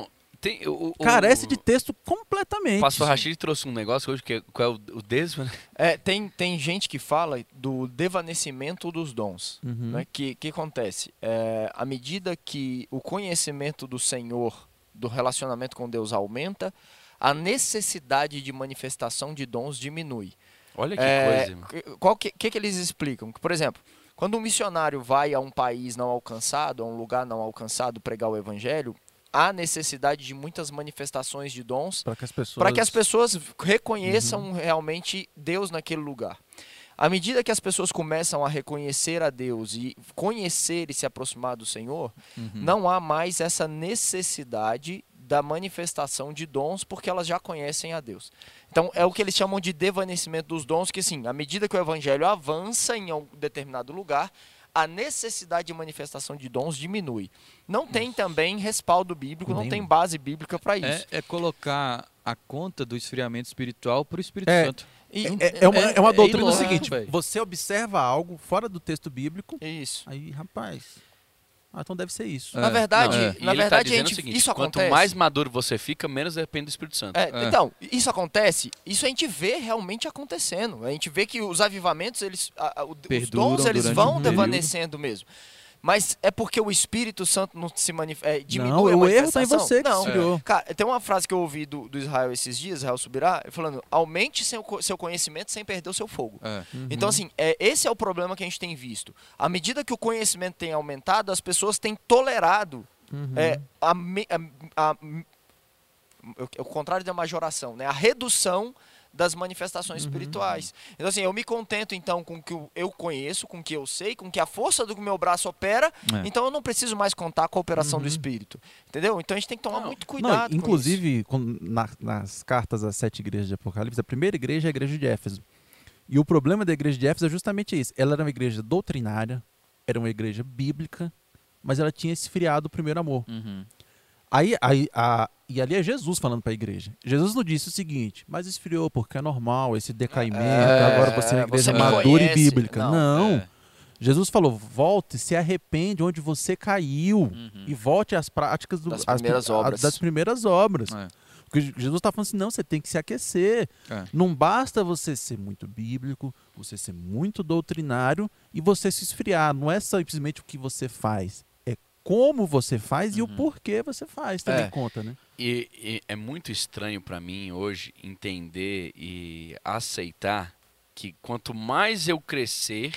Tem, o, o, Carece o, de texto completamente. O pastor Rachid trouxe um negócio hoje, que é, qual é o, o desmo, né? É, tem, tem gente que fala do devanecimento dos dons. Uhum. Né? Que que acontece? É, à medida que o conhecimento do Senhor, do relacionamento com Deus aumenta, a necessidade de manifestação de dons diminui. Olha que É, coisa, irmão. qual que, que, que eles explicam? Por exemplo, quando um missionário vai a um país não alcançado, a um lugar não alcançado pregar o evangelho, há necessidade de muitas manifestações de dons Para que as pessoas... para que as pessoas reconheçam uhum. realmente Deus naquele lugar. À medida que as pessoas começam a reconhecer a Deus e conhecer e se aproximar do Senhor, uhum. não há mais essa necessidade da manifestação de dons, porque elas já conhecem a Deus. Então, é o que eles chamam de devanecimento dos dons, que sim, à medida que o evangelho avança em um determinado lugar, a necessidade de manifestação de dons diminui. Não tem também respaldo bíblico, não tem base bíblica para isso. É, é colocar a conta do esfriamento espiritual para o Espírito é, Santo. E, é, é, uma, é uma doutrina é do seguinte, véio. Você observa algo fora do texto bíblico, isso. Aí, rapaz... Ah, então deve ser isso. É. Na verdade, não, é. na e verdade ele tá gente, o seguinte, isso quanto acontece. mais maduro você fica, menos depende do Espírito Santo. É, É. Então, isso acontece, isso a gente vê realmente acontecendo. A gente vê que os avivamentos, eles, a, a, os dons, eles vão um devanecendo mesmo. Mas é porque o Espírito Santo não se manifesta. É, diminui não, a o erro está em manifestação? você que não. se criou. Cara, tem uma frase que eu ouvi do, do Israel esses dias, Israel Subirá, falando: aumente seu, seu conhecimento sem perder o seu fogo. É. Uhum. Então, assim, é, esse é o problema que a gente tem visto. À medida que o conhecimento tem aumentado, as pessoas têm tolerado Uhum. é, a, a, a, a, o contrário da majoração, né? A redução das manifestações uhum. espirituais. Então, assim, eu me contento, então, com o que eu conheço, com o que eu sei, com que a força do meu braço opera, é. então eu não preciso mais contar com a operação uhum. do Espírito. Entendeu? Então a gente tem que tomar não, muito cuidado não, inclusive, com com, na, nas cartas às sete igrejas de Apocalipse, a primeira igreja é a igreja de Éfeso. E o problema da igreja de Éfeso é justamente isso. Ela era uma igreja doutrinária, era uma igreja bíblica, mas ela tinha esfriado o primeiro amor. Uhum. Aí, aí a, e ali é Jesus falando para a igreja. Jesus não disse o seguinte, mas esfriou porque é normal esse decaimento, É, agora você é uma igreja você madura conhece. e bíblica. Não. Não. É. Jesus falou, volte, se arrepende onde você caiu Uhum. e volte às práticas do, Das as, primeiras a, obras. das primeiras obras. É. Porque Jesus está falando assim, não, você tem que se aquecer. É. Não basta você ser muito bíblico, você ser muito doutrinário e você se esfriar. Não é simplesmente o que você faz, é como você faz Uhum. e o porquê você faz, também É. conta, né? E, e é muito estranho para mim hoje entender e aceitar que quanto mais eu crescer,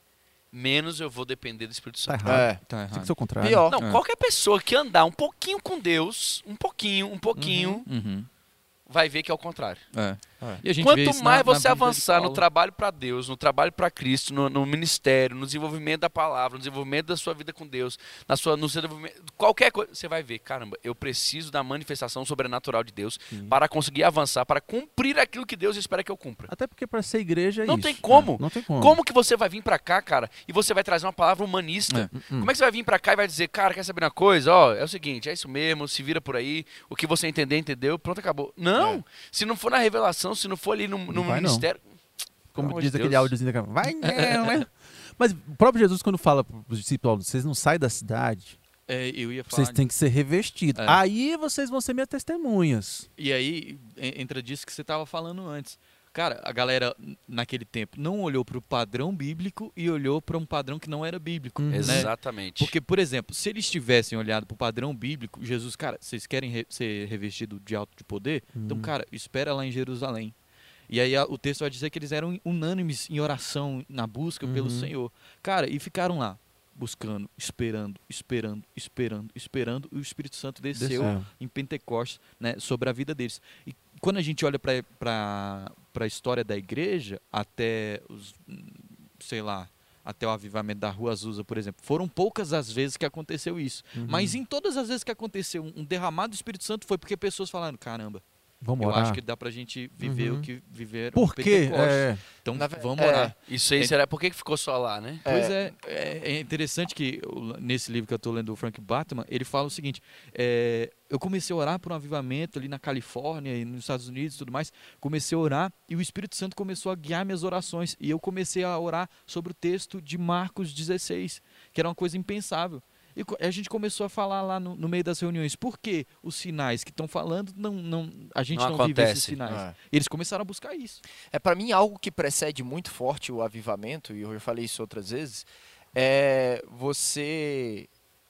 menos eu vou depender do Espírito Tá Santo. errado. É. Tá Tem que errado. ser o contrário. Pior. Não, É. qualquer pessoa que andar um pouquinho com Deus, um pouquinho, um pouquinho, Uhum. vai ver que é o contrário. É. É. E a gente vê Quanto isso mais na- na você vida de avançar no Paulo. trabalho para Deus, no trabalho para Cristo, no, no ministério, no desenvolvimento da palavra, no desenvolvimento da sua vida com Deus, na sua, no seu desenvolvimento, qualquer coisa, você vai ver, caramba, eu preciso da manifestação sobrenatural de Deus Sim. para conseguir avançar, para cumprir aquilo que Deus espera que eu cumpra. Até porque para ser igreja é Não isso. tem como. É, não tem como. Como que você vai vir pra cá, cara, e você vai trazer uma palavra humanista? É. Hum. Como é que você vai vir pra cá e vai dizer, cara, quer saber uma coisa? Ó, é o seguinte, é isso mesmo, se vira por aí, o que você entender, entendeu, pronto, acabou. Não, É. se não for na revelação, se não for ali no, no vai, não. ministério... Como Pelo amor diz de aquele Deus. áudiozinho da câmera. Vai, não, né? Mas o próprio Jesus, quando fala para os discípulos, vocês não saem da cidade, É, eu ia falar. vocês têm que ser revestidos. É. Aí vocês vão ser minhas testemunhas. E aí en- entra disso que você estava falando antes. Cara, a galera n- naquele tempo não olhou para o padrão bíblico e olhou para um padrão que não era bíblico. Uhum. Né? Exatamente. Porque, por exemplo, se eles tivessem olhado para o padrão bíblico, Jesus, cara, vocês querem re- ser revestidos de alto de poder? Então, Uhum. cara, espera lá em Jerusalém. E aí a- o texto vai dizer que eles eram unânimes em oração, na busca pelo Uhum. Senhor. Cara, e ficaram lá, buscando, esperando, esperando, esperando, esperando, e o Espírito Santo desceu Desceu. em Pentecostes, né, sobre a vida deles. E quando a gente olha para a história da igreja, até os, hum, sei lá, até o avivamento da Rua Azusa, por exemplo, foram poucas as vezes que aconteceu isso. Uhum. Mas em todas as vezes que aconteceu um, um derramado do Espírito Santo foi porque pessoas falaram, caramba, Vamos eu orar. acho que dá pra gente viver Uhum. o que viveram Por em quê? Pentecostes. É, Então Na ve- vamos é. orar. Isso aí, É- será? Por que que ficou só lá, né? Pois é, é, é interessante que o- nesse livro que eu estou lendo do Frank Batman, ele fala o seguinte, é, eu comecei a orar por um avivamento ali na Califórnia e nos Estados Unidos e tudo mais, comecei a orar e o Espírito Santo começou a guiar minhas orações e eu comecei a orar sobre o texto de Marcos dezesseis, que era uma coisa impensável. E co- a gente começou a falar lá no, no meio das reuniões, por que os sinais que estão falando, não, não, a gente Não não, vive esses acontece. sinais? É. Eles começaram a buscar isso. É, para mim, algo que precede muito forte o avivamento, e eu já falei isso outras vezes, é você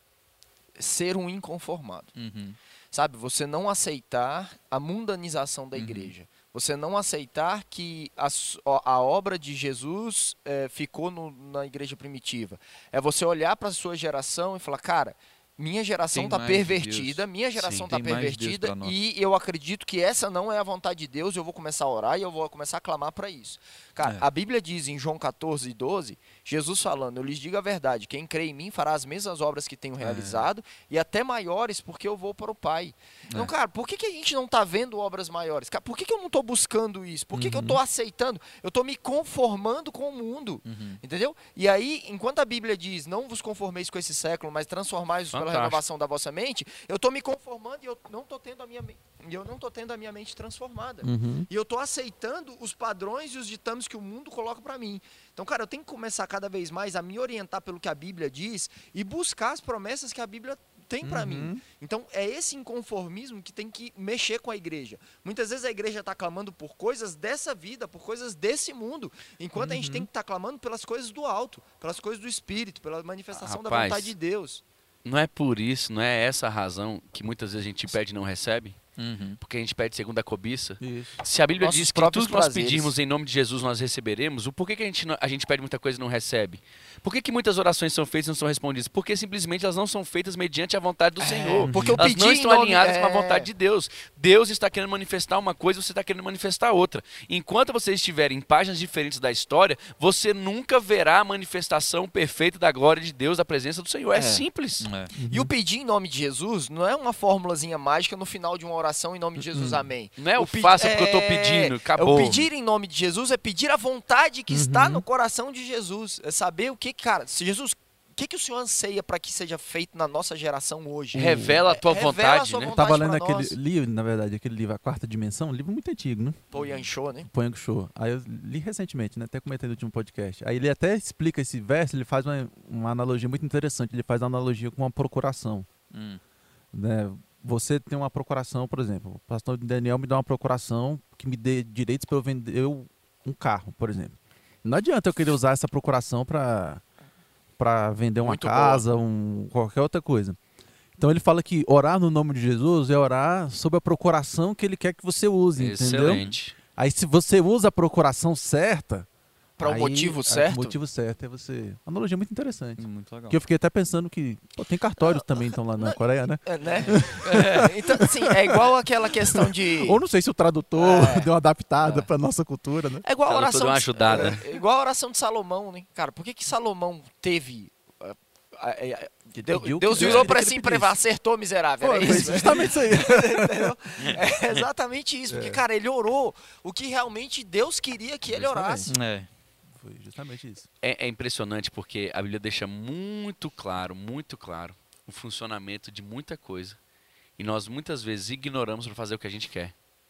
ser um inconformado. Sabe, você não aceitar a mundanização da Uhum. igreja. Você não aceitar que a, s- ó, a obra de Jesus eh, ficou no- na igreja primitiva. É você olhar para a sua geração e falar, cara, minha geração Tem está mais de pervertida, Deus. minha geração Sim, está tem mais de Deus pervertida pra nós. e eu acredito que essa não é a vontade de Deus, eu vou começar a orar e eu vou começar a clamar para isso. Cara, É. a Bíblia diz em João catorze, doze, Jesus falando, eu lhes digo a verdade, quem crê em mim fará as mesmas obras que tenho realizado e até maiores, porque eu vou para o Pai. Então, É. cara, por que, que a gente não tá vendo obras maiores? Cara, por que, que eu não tô buscando isso? Por que, que eu Uhum. tô aceitando? Eu tô me conformando com o mundo, entendeu? E aí, enquanto a Bíblia diz, não vos conformeis com esse século, mas transformai-vos pela Fantástico. renovação da vossa mente, eu tô me conformando e eu não tô tendo a minha, me- e eu não tô tendo a minha mente transformada. Uhum. E eu tô aceitando os padrões e os ditames que o mundo coloca para mim. Então, cara, eu tenho que começar cada vez mais a me orientar pelo que a Bíblia diz e buscar as promessas que a Bíblia tem para mim. Então, é esse inconformismo que tem que mexer com a igreja. Muitas vezes a igreja está clamando por coisas dessa vida, por coisas desse mundo, enquanto a gente tem que estar clamando pelas coisas do alto, pelas coisas do Espírito, pela manifestação da Rapaz, vontade de Deus. Não é por isso, não é essa a razão que muitas vezes a gente pede e não recebe? Uhum. Porque a gente pede segundo a cobiça? Isso. Se a Bíblia Nossos diz que próprios tudo que nós prazeres. pedirmos em nome de Jesus nós receberemos, o porquê que a gente, não- a gente pede muita coisa e não recebe? Por que, que muitas orações são feitas e não são respondidas? Porque simplesmente elas não são feitas mediante a vontade do Senhor. porque eu elas pedi não em estão nome- alinhadas com a é. vontade de Deus. Deus está querendo manifestar uma coisa, você está querendo manifestar outra. Enquanto você estiver em páginas diferentes da história, você nunca verá a manifestação perfeita da glória de Deus, da presença do Senhor. É, É. simples. É. E o pedir em nome de Jesus não é uma formulazinha mágica no final de uma oração em nome de Jesus, amém. Não é o pe- faça porque eu estou é- pedindo, é acabou. O pedir em nome de Jesus é pedir a vontade que está no coração de Jesus. É saber o que, cara, se Jesus, o que, que o Senhor anseia para que seja feito na nossa geração hoje? Revela a tua Revela a vontade, sua né? Eu vontade tava lendo pra aquele nós. livro, na verdade, aquele livro, A Quarta Dimensão, um livro muito antigo, né? Pô, Yanchou, né? Poyang Show. Aí eu li recentemente, né? Até comentei no último podcast. Aí ele até explica esse verso, ele faz uma, uma analogia muito interessante. Ele faz uma analogia com uma procuração, Hum. né? Você tem uma procuração, por exemplo, o pastor Daniel me dá uma procuração que me dê direitos para eu vender um carro, por exemplo. Não adianta eu querer usar essa procuração para para vender uma Muito casa, um, qualquer outra coisa. Então ele fala que orar no nome de Jesus é orar sob a procuração que ele quer que você use, entendeu? Excelente. Aí se você usa a procuração certa, Para o aí, motivo aí certo. O motivo certo é você. Analogia muito interessante. Muito legal. Que eu fiquei até pensando que pô, tem cartórios também então lá na Coreia, né? É, né? É, então, assim, é igual aquela questão de. Ou não sei se o tradutor É. deu uma adaptada pra nossa cultura, né? É igual a Ela oração. deu uma de- ajudada. É, igual a oração de Salomão, né? Cara, por que que Salomão teve. ah, ah, é, Deus, pediu o que Deus Deus virou queria pra que si ele e prevar, acertou, miserável. Pô, Era foi isso, né? justamente isso aí. Entendeu? É exatamente isso. Porque, cara, ele orou o que realmente Deus queria que ele orasse. É. Foi justamente isso. É, é impressionante porque a Bíblia deixa muito claro, muito claro, o funcionamento de muita coisa. E nós muitas vezes ignoramos para fazer o que a gente quer.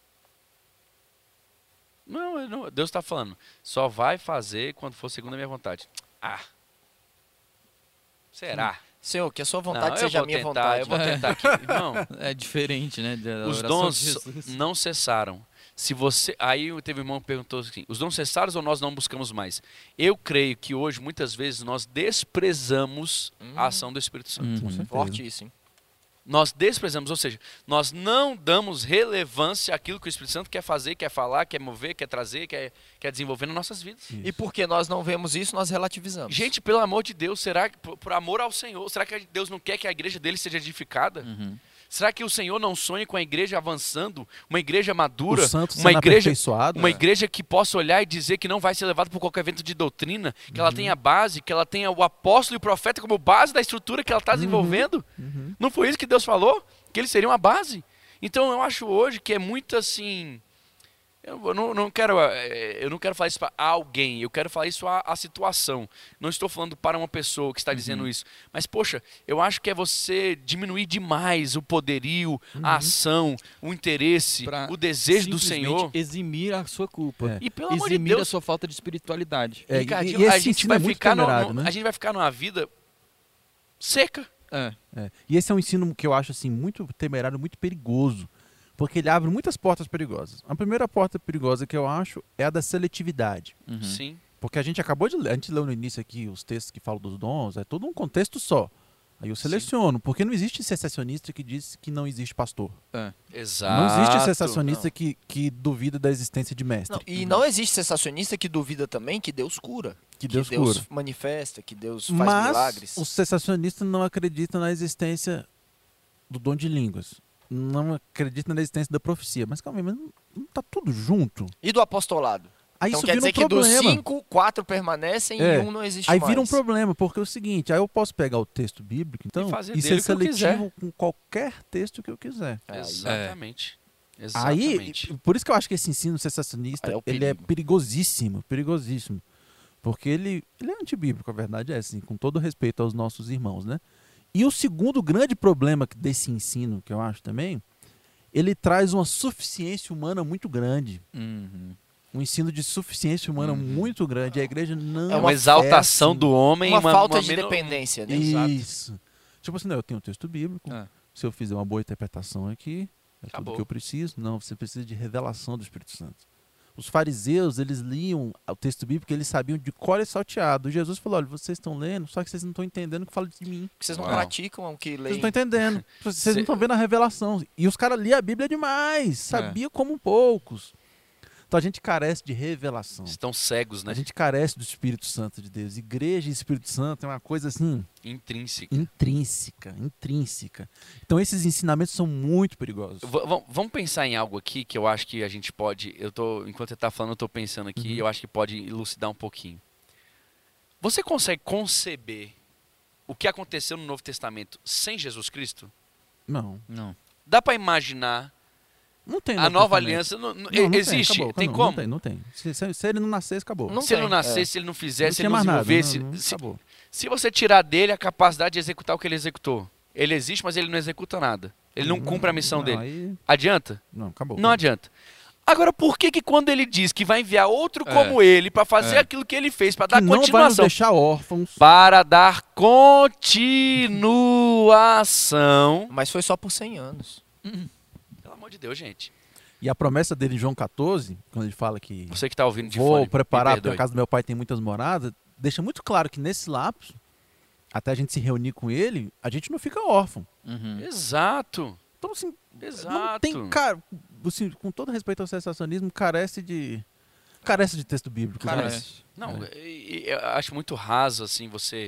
Não, eu não- Deus está falando, só vai fazer quando for segundo a minha vontade. Ah, será? Senhor, que a sua vontade não, eu seja a vou minha tentar, vontade. eu vou tentar aqui. Irmão, É diferente, né? da os oração dons de Jesus. não cessaram. Se você, aí teve um irmão que perguntou assim: os dons cessaram ou nós não buscamos mais? Eu creio que hoje muitas vezes nós desprezamos a ação do Espírito Santo. Uhum. Com certeza. Forte isso, hein? Nós desprezamos, ou seja, nós não damos relevância àquilo que o Espírito Santo quer fazer, quer falar, quer mover, quer trazer, quer, quer desenvolver nas nossas vidas. E porque nós não vemos isso, nós relativizamos. Gente, pelo amor de Deus, será que, por, por amor ao Senhor, será que Deus não quer que a igreja dele seja edificada? Uhum. Será que o Senhor não sonha com a igreja avançando, uma igreja madura, O santo uma sendo igreja, aperfeiçoado. uma igreja que possa olhar e dizer que não vai ser levada por qualquer evento de doutrina, que ela tenha base, que ela tenha o apóstolo e o profeta como base da estrutura que ela está desenvolvendo? Uhum. Não foi isso que Deus falou? Que eles seriam a base? Então eu acho hoje que é muito assim... Eu não, não quero, eh, eu não quero falar isso para alguém, eu quero falar isso à, à situação. Não estou falando para uma pessoa que está dizendo isso. Mas, poxa, eu acho que é você diminuir demais o poderio, a ação, o interesse, Pra o desejo do simplesmente Senhor. eximir a sua culpa. É. E pelo amor de eximir a Deus, sua falta de espiritualidade. É, e- Ricardinho, e a esse gente ensino vai é muito ficar no- temerário, no- né? a gente vai ficar numa vida seca. É. É. E esse é um ensino que eu acho assim muito temerário, muito perigoso, porque ele abre muitas portas perigosas. A primeira porta perigosa que eu acho é a da seletividade. Uhum. Sim. Porque a gente acabou de ler, a gente leu no início aqui os textos que falam dos dons, é todo um contexto só. Aí eu seleciono, porque não existe sensacionista que diz que não existe pastor. Exato. Não existe sensacionista não. que, que duvida da existência de mestre. Não, e não existe sensacionista que duvida também que Deus cura. Que Deus cura. manifesta, que Deus faz Mas milagres. os sensacionistas não acreditam na existência do dom de línguas. Não acreditam na existência da profecia. Mas calma aí, mas não, não tá tudo junto? E do apostolado? Aí Então isso quer vira dizer um que dos problema. cinco, quatro permanecem É. e um não existe Aí mais. vira um problema, porque é o seguinte, aí eu posso pegar o texto bíblico, então, E fazer e dele ser o que eu seletivo com qualquer texto que eu quiser. É, aí- Exatamente. Aí, Exatamente. por isso que eu acho que esse ensino sensacionista, Aí é o ele é perigo. perigosíssimo, perigosíssimo. Porque ele, ele é antibíblico, a verdade é assim, com todo respeito aos nossos irmãos, né? E o segundo grande problema desse ensino, que eu acho também, ele traz uma suficiência humana muito grande. Uhum. Um ensino de suficiência humana Uhum. muito grande. A igreja não É uma uma exaltação assim. do homem. Uma, falta uma de meno- dependência, né? Exato. Isso. Tipo assim, não, eu tenho um texto bíblico. É. Se eu fizer uma boa interpretação aqui, é Acabou. tudo que eu preciso. Não, você precisa de revelação do Espírito Santo. Os fariseus, eles liam o texto bíblico, eles sabiam de cor e salteado. Jesus falou, olha, vocês estão lendo, só que vocês não estão entendendo o que fala de mim. Porque vocês não Uau. praticam o que Vocês leem. não estão entendendo. Vocês Cê- não estão vendo a revelação. E os caras liam a Bíblia demais. Sabia como poucos. Então a gente carece de revelação. Estão cegos, né? A gente carece do Espírito Santo de Deus. Igreja e Espírito Santo é uma coisa assim, Intrínseca. intrínseca, intrínseca. Então esses ensinamentos são muito perigosos. V- v- vamos pensar em algo aqui que eu acho que a gente pode. Eu tô, enquanto você está falando, eu estou pensando aqui, Uhum. eu acho que pode elucidar um pouquinho. Você consegue conceber o que aconteceu no Novo Testamento sem Jesus Cristo? Não. Não. Dá para imaginar Não tem. a no nova Testamento. aliança? Não- não- Não, não existe? Tem, acabou, tem não, como? Não tem, não tem. Se, se- se ele não nascesse, acabou. Não se ele não tem, nascesse, é. se ele não Não fizesse, se tinha ele não mais nada. desenvolvesse. não, não, se, acabou. se você tirar dele a capacidade de executar o que ele executou, ele existe, mas ele não executa nada. Ele não cumpre a missão não, dele. Aí, Adianta? não, acabou. Não adianta. Agora, por que que quando ele diz que vai enviar outro É. como ele para fazer É. aquilo que ele fez, para Que dar não vai nos continuação? deixar órfãos. Para dar continuação. Mas foi só por cem anos. Pelo amor de Deus, gente. E a promessa dele em João quatorze, quando ele fala que Você que está ouvindo de vou fone, preparar, me porque a perdoe. casa do meu pai tem muitas moradas, deixa muito claro que nesse lapso, até a gente se reunir com ele, a gente não fica órfão. Uhum. Exato. Então, assim, não Exato. tem, cara, assim, com todo respeito ao sensacionismo, carece de carece de texto bíblico. Cara, né? Não, e- e eu acho muito raso assim você.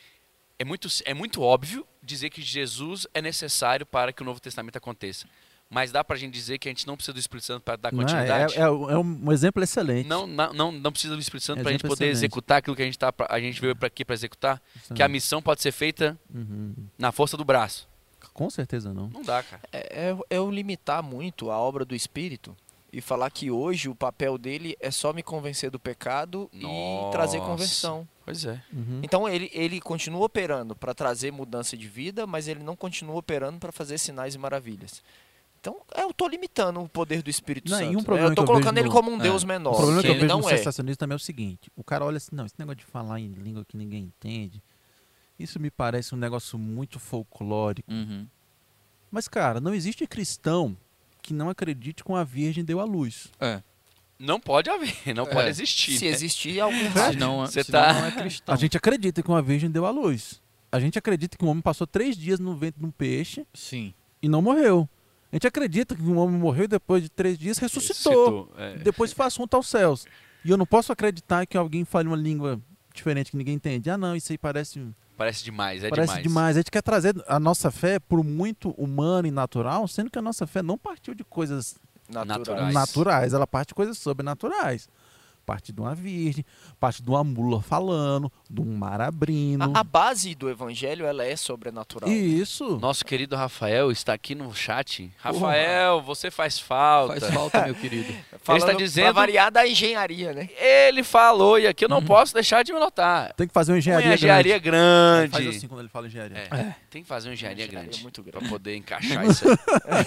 É muito, é muito óbvio dizer que Jesus é necessário para que o Novo Testamento aconteça. Mas dá pra gente dizer que a gente não precisa do Espírito Santo para dar Não, é, continuidade? é, é um exemplo excelente. Não, não, não, não precisa do Espírito Santo para a gente Exemplo poder excelente. executar aquilo que a gente, tá, pra- a gente veio para aqui para executar. Que a Excelente. missão pode ser feita Uhum. na força do braço. Com certeza não. Não dá, cara. É, é, é eu limitar muito a obra do Espírito e falar que hoje o papel dele é só me convencer do pecado e Nossa. trazer conversão. Pois é. Uhum. Então ele, ele continua operando para trazer mudança de vida, mas ele não continua operando para fazer sinais e maravilhas. Então eu estou limitando o poder do Espírito Não, e Santo. um né? problema Eu estou que eu colocando vejo ele no- como um é. Deus O menor. problema que que eu ele vejo no não é. sensacionismo também é o seguinte: o cara olha assim, não, esse negócio de falar em língua que ninguém entende, isso me parece um negócio muito folclórico. Uhum. Mas, cara, não existe cristão que não acredite com a Virgem deu à luz. É. Não pode haver, não É. pode existir. Se né? existir algo errado. Se não, Você se tá- não é cristão. A gente acredita que uma virgem deu à luz. A gente acredita que um homem passou três dias no ventre de um peixe Sim. e não morreu. A gente acredita que um homem morreu e depois de três dias ressuscitou. Ressuscitou, é. Depois foi assunto aos céus. E eu não posso acreditar que alguém fale uma língua diferente que ninguém entende. Ah, não, isso aí parece, Parece demais, é parece demais. demais. A gente quer trazer a nossa fé por muito humano e natural, sendo que a nossa fé não partiu de coisas Naturais. Naturais. naturais, ela parte de coisas sobrenaturais. Parte de uma virgem, parte de uma mula falando, de um mar abrindo. A, a base do evangelho ela é sobrenatural. Isso. Nosso querido Rafael está aqui no chat. Rafael, você faz falta. Faz falta, meu querido. Falando está pra dizendo- variar da engenharia, né? Ele falou, e aqui eu não posso deixar de me notar. Tem que fazer uma engenharia, Uma engenharia grande. Ele grande. faz assim quando ele fala engenharia. É, tem que fazer uma engenharia Engenharia grande muito para grande. poder encaixar isso aí.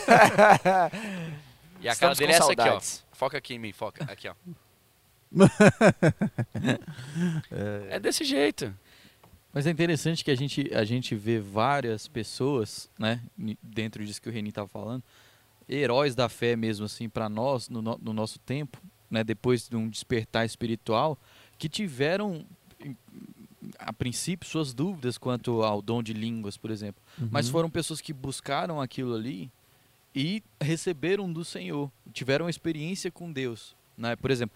E a cara Estamos dele é com essa aqui, ó. saudades. Foca aqui em mim, foca. Aqui, ó. É desse jeito. Mas é interessante que a gente, a gente vê várias pessoas, né, ni- dentro disso que o Reni estava falando, heróis da fé mesmo, assim, para nós, no, no- no nosso tempo, né, depois de um despertar espiritual, que tiveram, em- a princípio, suas dúvidas quanto ao dom de línguas, por exemplo. Mas Uhum. foram pessoas que buscaram aquilo ali e receberam do Senhor, tiveram uma experiência com Deus, né? Por exemplo,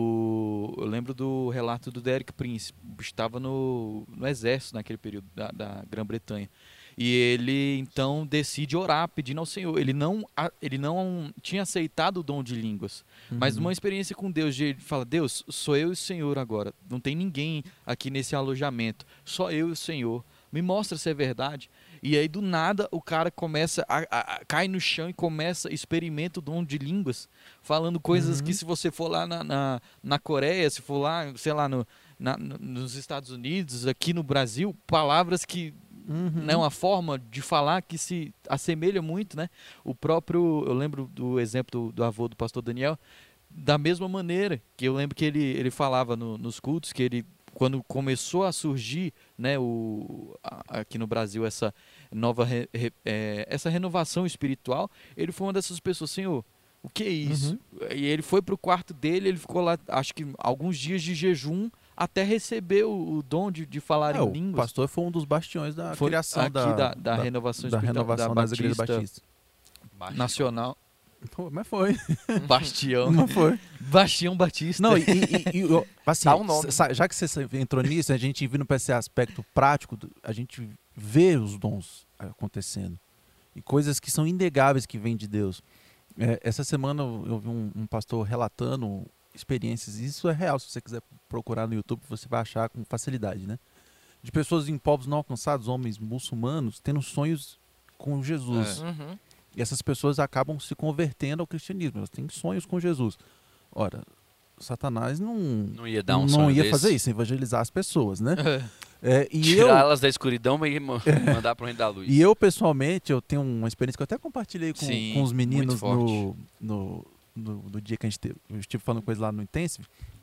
o, eu lembro do relato do Derek Prince, estava no, no exército naquele período da, da Grã-Bretanha, e ele então decide orar pedindo ao Senhor. Ele não, a- ele não tinha aceitado o dom de línguas, mas Uhum. numa experiência com Deus, de ele fala: Deus, sou eu e o Senhor agora, não tem ninguém aqui nesse alojamento, só eu e o Senhor, me mostra se é verdade. E aí, do nada, o cara começa, a, a- a- cai no chão e começa, experimenta o dom de línguas, falando coisas Uhum. que, se você for lá na, na, na Coreia, se for lá, sei lá, no, na- no- nos Estados Unidos, aqui no Brasil, palavras que, Uhum. né, uma forma de falar que se assemelha muito, né? O próprio, eu lembro do exemplo do, do avô do pastor Daniel, da mesma maneira, que eu lembro que ele, ele falava no- nos cultos, que ele, quando começou a surgir, né, o, a- aqui no Brasil, essa nova, re- re- eh, essa renovação espiritual, ele foi uma dessas pessoas: Senhor, o que é isso? Uhum. E ele foi para o quarto dele, ele ficou lá, acho que alguns dias de jejum, até receber o, o dom de, de falar É, em o línguas. pastor foi um dos bastiões da Foi criação aqui da, da, da renovação da espiritual, renovação da das igrejas Batista batistas. Nacional, Pô, mas foi. Bastião, Mas foi. Bastião Batista. Não, e, e- e- e, ó, assim, Dá um nome. sa- já que você entrou nisso, a gente vindo para esse aspecto prático, do- a gente vê os dons acontecendo. E coisas que são inegáveis que vêm de Deus. É, essa semana eu eu vi um, um pastor relatando experiências, e isso é real, se você quiser procurar no YouTube, você vai achar com facilidade, né? De pessoas em povos não alcançados, homens muçulmanos, tendo sonhos com Jesus. Uhum. E essas pessoas acabam se convertendo ao cristianismo, elas têm sonhos com Jesus. Ora, Satanás não, Não ia dar um não sonho ia desse. fazer isso, evangelizar as pessoas, né? É, e, eu, Tirar elas da escuridão e ma- mandar para o reino da luz. e eu, pessoalmente, eu tenho uma experiência que eu até compartilhei com, Sim, com os meninos muito forte. no, no, no, no dia que a gente teve, eu estive falando com eles lá no Intensive.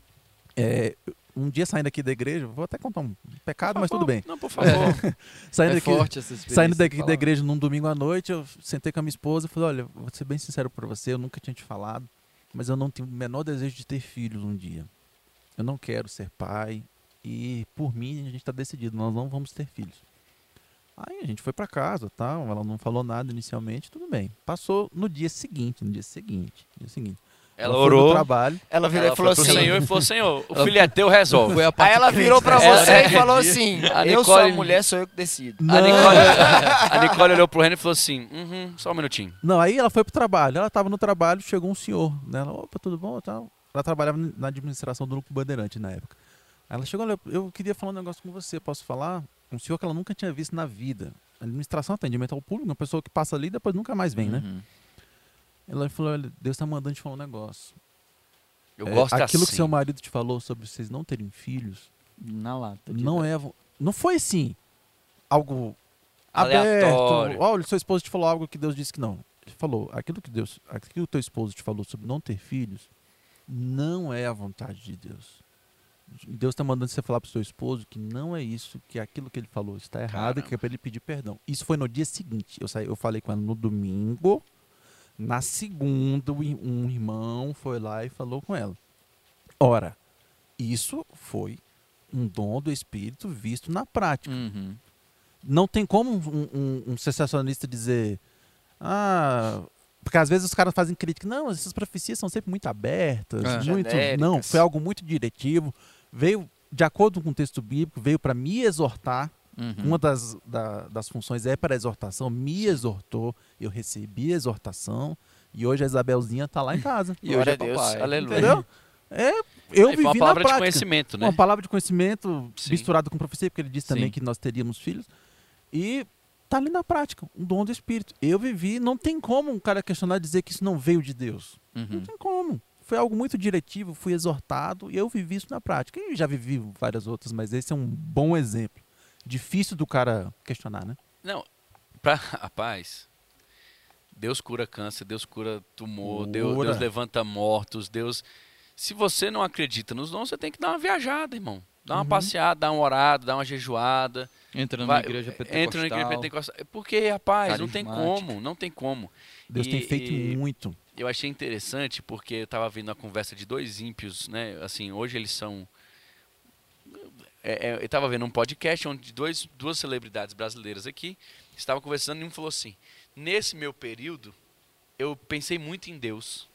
É, um dia saindo aqui da igreja, vou até contar um pecado, mas tudo bem. Não, por favor. Saindo É aqui, forte essa experiência. Saindo daqui falar. da igreja num domingo à noite, eu sentei com a minha esposa e falei: olha, vou ser bem sincero pra você, eu nunca tinha te falado, mas eu não tenho o menor desejo de ter filhos um dia. Eu não quero ser pai e, por mim, a gente está decidido, nós não vamos ter filhos. Aí a gente foi pra casa, tal, ela não falou nada inicialmente, tudo bem. Passou no dia seguinte, no dia seguinte, no dia seguinte. Ela foi no orou. trabalho. Ela virou Ela e falou foi pro assim. Senhor e falou: Senhor, o filho é teu, resolve. Foi a Aí parte ela virou pra crente, né? você Ela- e falou assim: A eu sou a Nicole- mulher, sou eu que decido. A Nicole, a Nicole olhou pro Renan e falou assim: uhum, só um minutinho. Não, aí ela foi pro trabalho. Ela tava no trabalho, chegou um senhor, né? Ela, opa, tudo bom? Tal. Ela trabalhava na administração do Grupo Bandeirante na época. Aí ela chegou, olha, eu queria falar um negócio com você, posso falar? Um senhor que ela nunca tinha visto na vida. Administração, atendimento ao público, uma pessoa que passa ali e depois nunca mais vem, né? Uhum. Ela falou, olha, Deus tá mandando te falar um negócio. Eu É, gosto aquilo assim. que seu marido te falou sobre vocês não terem filhos, Na lata. de- não é... vo- Não foi assim, algo Aleatório. aberto. Olha, seu esposo te falou algo que Deus disse que não. Ele falou, aquilo que Deus, aquilo que o teu esposo te falou sobre não ter filhos, não é a vontade de Deus. Deus está mandando você falar para o seu esposo que não é isso, que aquilo que ele falou está errado e que é para ele pedir perdão. Isso foi no dia seguinte. Eu, saí, eu falei com ela no domingo. Na segunda, o ir- um irmão foi lá e falou com ela. Ora, isso foi um dom do Espírito visto na prática. Uhum. Não tem como um, um, um sensacionalista dizer, ah, porque às vezes os caras fazem crítica, não, essas profecias são sempre muito abertas, É. muito, Genéricas. não, foi algo muito diretivo, veio de acordo com o texto bíblico, veio para me exortar. Uhum. Uma das, da- das funções é para a exortação, me exortou, eu recebi a exortação e hoje a Isabelzinha tá lá em casa. E hoje Glória é a Deus. papai. Aleluia. Entendeu? É, eu Aí vivi foi uma na palavra de prática. conhecimento, né? Uma palavra de conhecimento Sim. misturado com profecia, porque ele disse também Sim. que nós teríamos filhos. E tá ali na prática, um dom do Espírito. Eu vivi, não tem como um cara questionar e dizer que isso não veio de Deus. Uhum. Não tem como. Foi algo muito diretivo, fui exortado e eu vivi isso na prática. E já vivi várias outras, mas esse é um bom exemplo. Difícil do cara questionar, né? Não, pra, rapaz, Deus cura câncer, Deus cura tumor, Deus, Cura. Deus levanta mortos, Deus... Se você não acredita nos dons, você tem que dar uma viajada, irmão. Dá uma Uhum. passeada, dá uma orada, dá uma jejuada. Entra vai- na igreja pentecostal. Entra na igreja pentecostal. Porque, rapaz, não tem Carismática. como, não tem como. Deus E- tem feito e- muito. Eu achei interessante porque eu estava vendo uma conversa de dois ímpios, né? Assim, hoje eles são... É, é, eu estava vendo um podcast onde dois, duas celebridades brasileiras aqui estavam conversando e um falou assim, nesse meu período, eu pensei muito em Deus.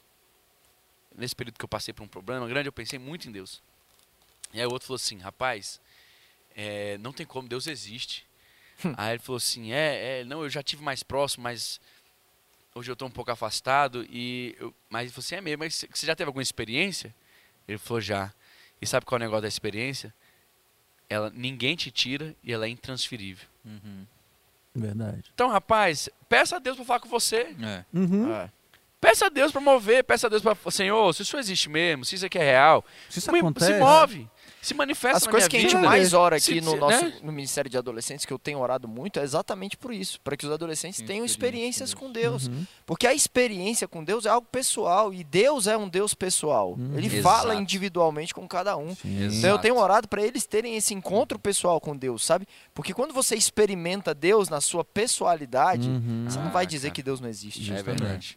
Nesse período que eu passei por um problema grande, eu pensei muito em Deus. E aí o outro falou assim, rapaz, é, não tem como, Deus existe. Aí ele falou assim, é, é, não, eu já tive mais próximo, mas hoje eu estou um pouco afastado. E eu, mas ele falou assim, é mesmo, mas você já teve alguma experiência? Ele falou, já. E sabe qual é o negócio da experiência? Ela, ninguém te tira e ela é intransferível. Uhum. Verdade. Então, rapaz, peça a Deus para falar com você. É. Uhum. É. Peça a Deus para mover, peça a Deus para... Senhor, se isso existe mesmo, se isso aqui é real, Se isso me- acontece... se move, se manifesta As na coisas minha que a gente vida. mais ora Se- aqui no se- nosso né? no Ministério de Adolescentes, que eu tenho orado muito, é exatamente por isso. Para que os adolescentes Tenham tenham experiência experiências com com Deus. Uhum. Porque a experiência com Deus é algo pessoal. E Deus é um Deus pessoal. Uhum. Ele Exato. fala individualmente com cada um. Sim. Então eu Exato. tenho orado para eles terem esse encontro pessoal com Deus, sabe? Porque quando você experimenta Deus na sua pessoalidade, Uhum. você não Ah, vai dizer cara. que Deus não existe. É Justamente. verdade.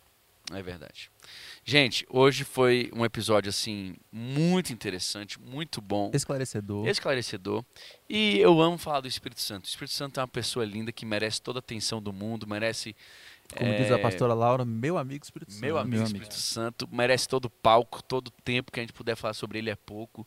É verdade. Gente, hoje foi um episódio assim muito interessante, muito bom, Esclarecedor. esclarecedor. E eu amo falar do Espírito Santo. O Espírito Santo é uma pessoa linda que merece toda a atenção do mundo, merece, Como é, diz a pastora Laura, meu amigo Espírito Santo. meu amigo Meu amigo. Espírito Santo, merece todo o palco, todo o tempo que a gente puder falar sobre ele é pouco.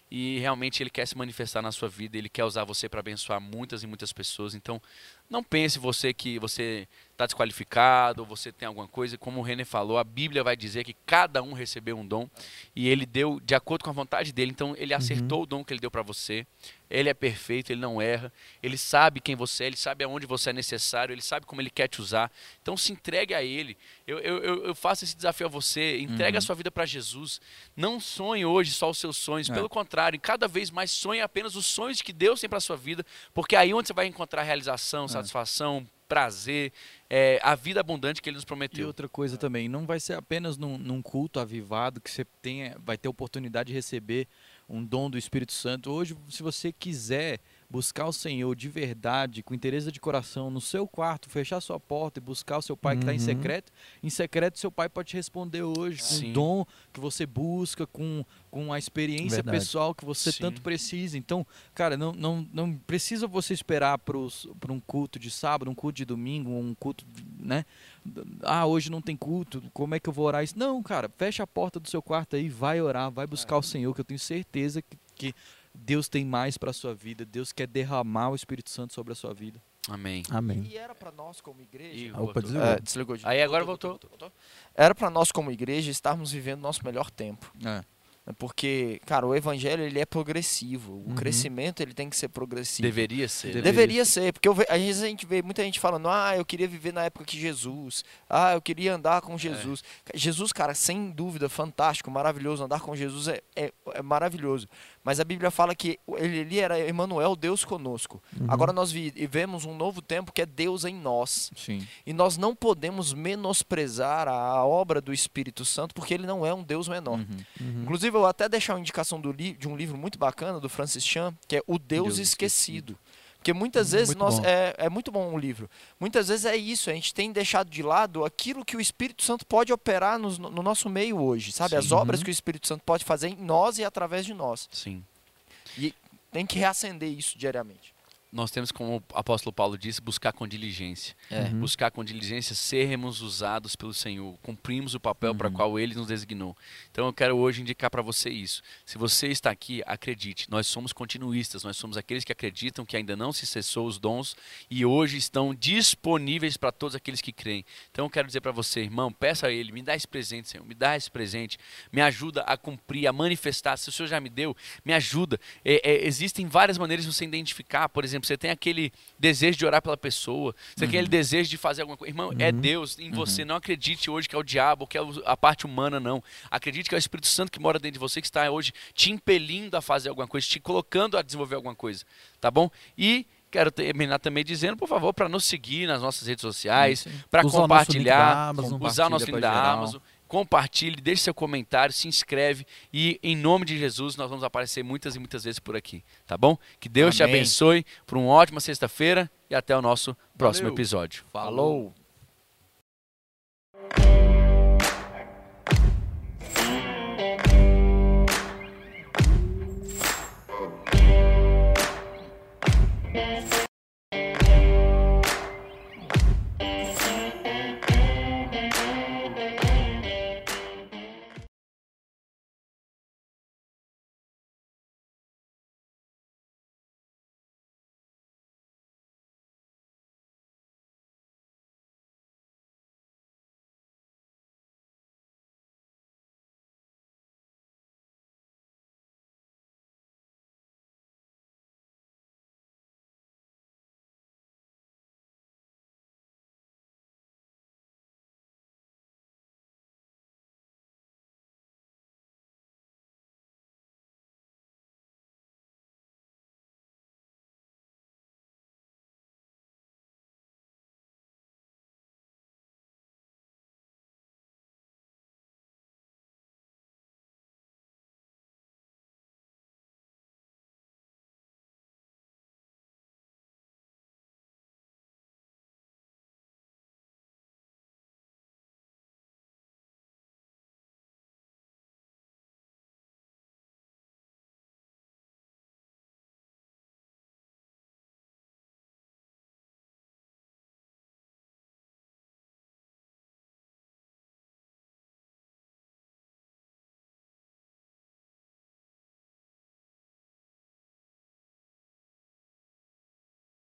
E realmente ele quer se manifestar na sua vida, ele quer usar você para abençoar muitas e muitas pessoas. Então, não pense você que você está desqualificado ou você tem alguma coisa. Como o René falou, a Bíblia vai dizer que cada um recebeu um dom e ele deu de acordo com a vontade dele. Então, ele acertou o dom que ele deu para você. Ele é perfeito, ele não erra. Ele sabe quem você é, ele sabe aonde você é necessário, ele sabe como ele quer te usar. Então, se entregue a ele. Eu, eu, eu- eu faço esse desafio a você. Entregue a sua vida para Jesus. Não sonhe hoje só os seus sonhos. É. Pelo contrário, cada vez mais sonhe apenas os sonhos que Deus tem para sua vida, porque aí onde você vai encontrar realização, satisfação, prazer, é, a vida abundante que Ele nos E prometeu. outra coisa também, não vai ser apenas num, num culto avivado que você tenha, vai ter oportunidade de receber um dom do Espírito Santo. Hoje, se você quiser buscar o Senhor de verdade, com interesse de coração, no seu quarto, fechar sua porta e buscar o seu pai que está em Uhum. secreto, em secreto seu pai pode te responder hoje com Sim. o dom que você busca, com, com a experiência Verdade. pessoal que você Sim. tanto precisa. Então, cara, não, não, não precisa você esperar para um culto de sábado, um culto de domingo, um culto, né? Ah, hoje não tem culto, como é que eu vou orar isso? Não, cara, fecha a porta do seu quarto aí, vai orar, vai buscar o Senhor, que eu tenho certeza que, que Deus tem mais para a sua vida, Deus quer derramar o Espírito Santo sobre a sua vida. Amém. Amém. E era para nós como igreja. Ih, Opa, voltou. desligou. É, desligou de Aí novo. agora voltou. Era para nós como igreja estarmos vivendo nosso melhor tempo. É. Porque, cara, o evangelho ele é progressivo. O Uhum. crescimento ele tem que ser progressivo. Deveria ser. Deveria. Deveria ser, porque eu ve- às vezes a gente vê muita gente falando, ah, eu queria viver na época que Jesus, ah, eu queria andar com Jesus. Jesus, cara, sem dúvida, fantástico, maravilhoso, andar com Jesus é, é, é maravilhoso. Mas a Bíblia fala que ele, ele era Emmanuel, Deus conosco. Uhum. Agora nós vi- vivemos um novo tempo que é Deus em nós. Sim. E nós não podemos menosprezar a obra do Espírito Santo, porque ele não é um Deus menor. Uhum. Uhum. Inclusive, eu vou até deixar uma indicação do li- de um livro muito bacana do Francis Chan, que é O Deus, Deus Esquecido. Porque muitas vezes Muito nós bom. é, é muito bom o livro. Muitas vezes é isso, a gente tem deixado de lado aquilo que o Espírito Santo pode operar nos- no, no nosso meio hoje, sabe? Sim. As obras Uhum. que o Espírito Santo pode fazer em nós e através de nós. Sim. Tem que reacender isso diariamente. Nós temos, como o apóstolo Paulo disse, buscar com diligência. É. Uhum. Buscar com diligência sermos usados pelo Senhor, cumprimos o papel para Uhum. qual Ele nos designou. Então eu quero hoje indicar para você isso. Se você está aqui, acredite, nós somos continuistas, nós somos aqueles que acreditam que ainda não se cessou os dons e hoje estão disponíveis para todos aqueles que creem. Então eu quero dizer para você, irmão, peça a Ele, me dá esse presente, Senhor, me dá esse presente, me ajuda a cumprir, a manifestar. Se o Senhor já me deu, me ajuda. É, é, existem várias maneiras de você identificar, por exemplo, você tem aquele desejo de orar pela pessoa, você tem aquele desejo de fazer alguma coisa. Irmão, é Deus em você. Não acredite hoje que é o diabo, que é a parte humana, não. Acredite que é o Espírito Santo que mora dentro de você, que está hoje te impelindo a fazer alguma coisa, te colocando a desenvolver alguma coisa. Tá bom? E quero terminar também dizendo, por favor, para nos seguir nas nossas redes sociais, para Usar o nosso link da compartilhar, Amazon. usar o nosso link Compartilha da pra geral. Amazon. compartilhe, deixe seu comentário, se inscreve e em nome de Jesus nós vamos aparecer muitas e muitas vezes por aqui, tá bom? Que Deus te Amém. abençoe por uma ótima sexta-feira e até o nosso próximo Valeu. episódio. Falou.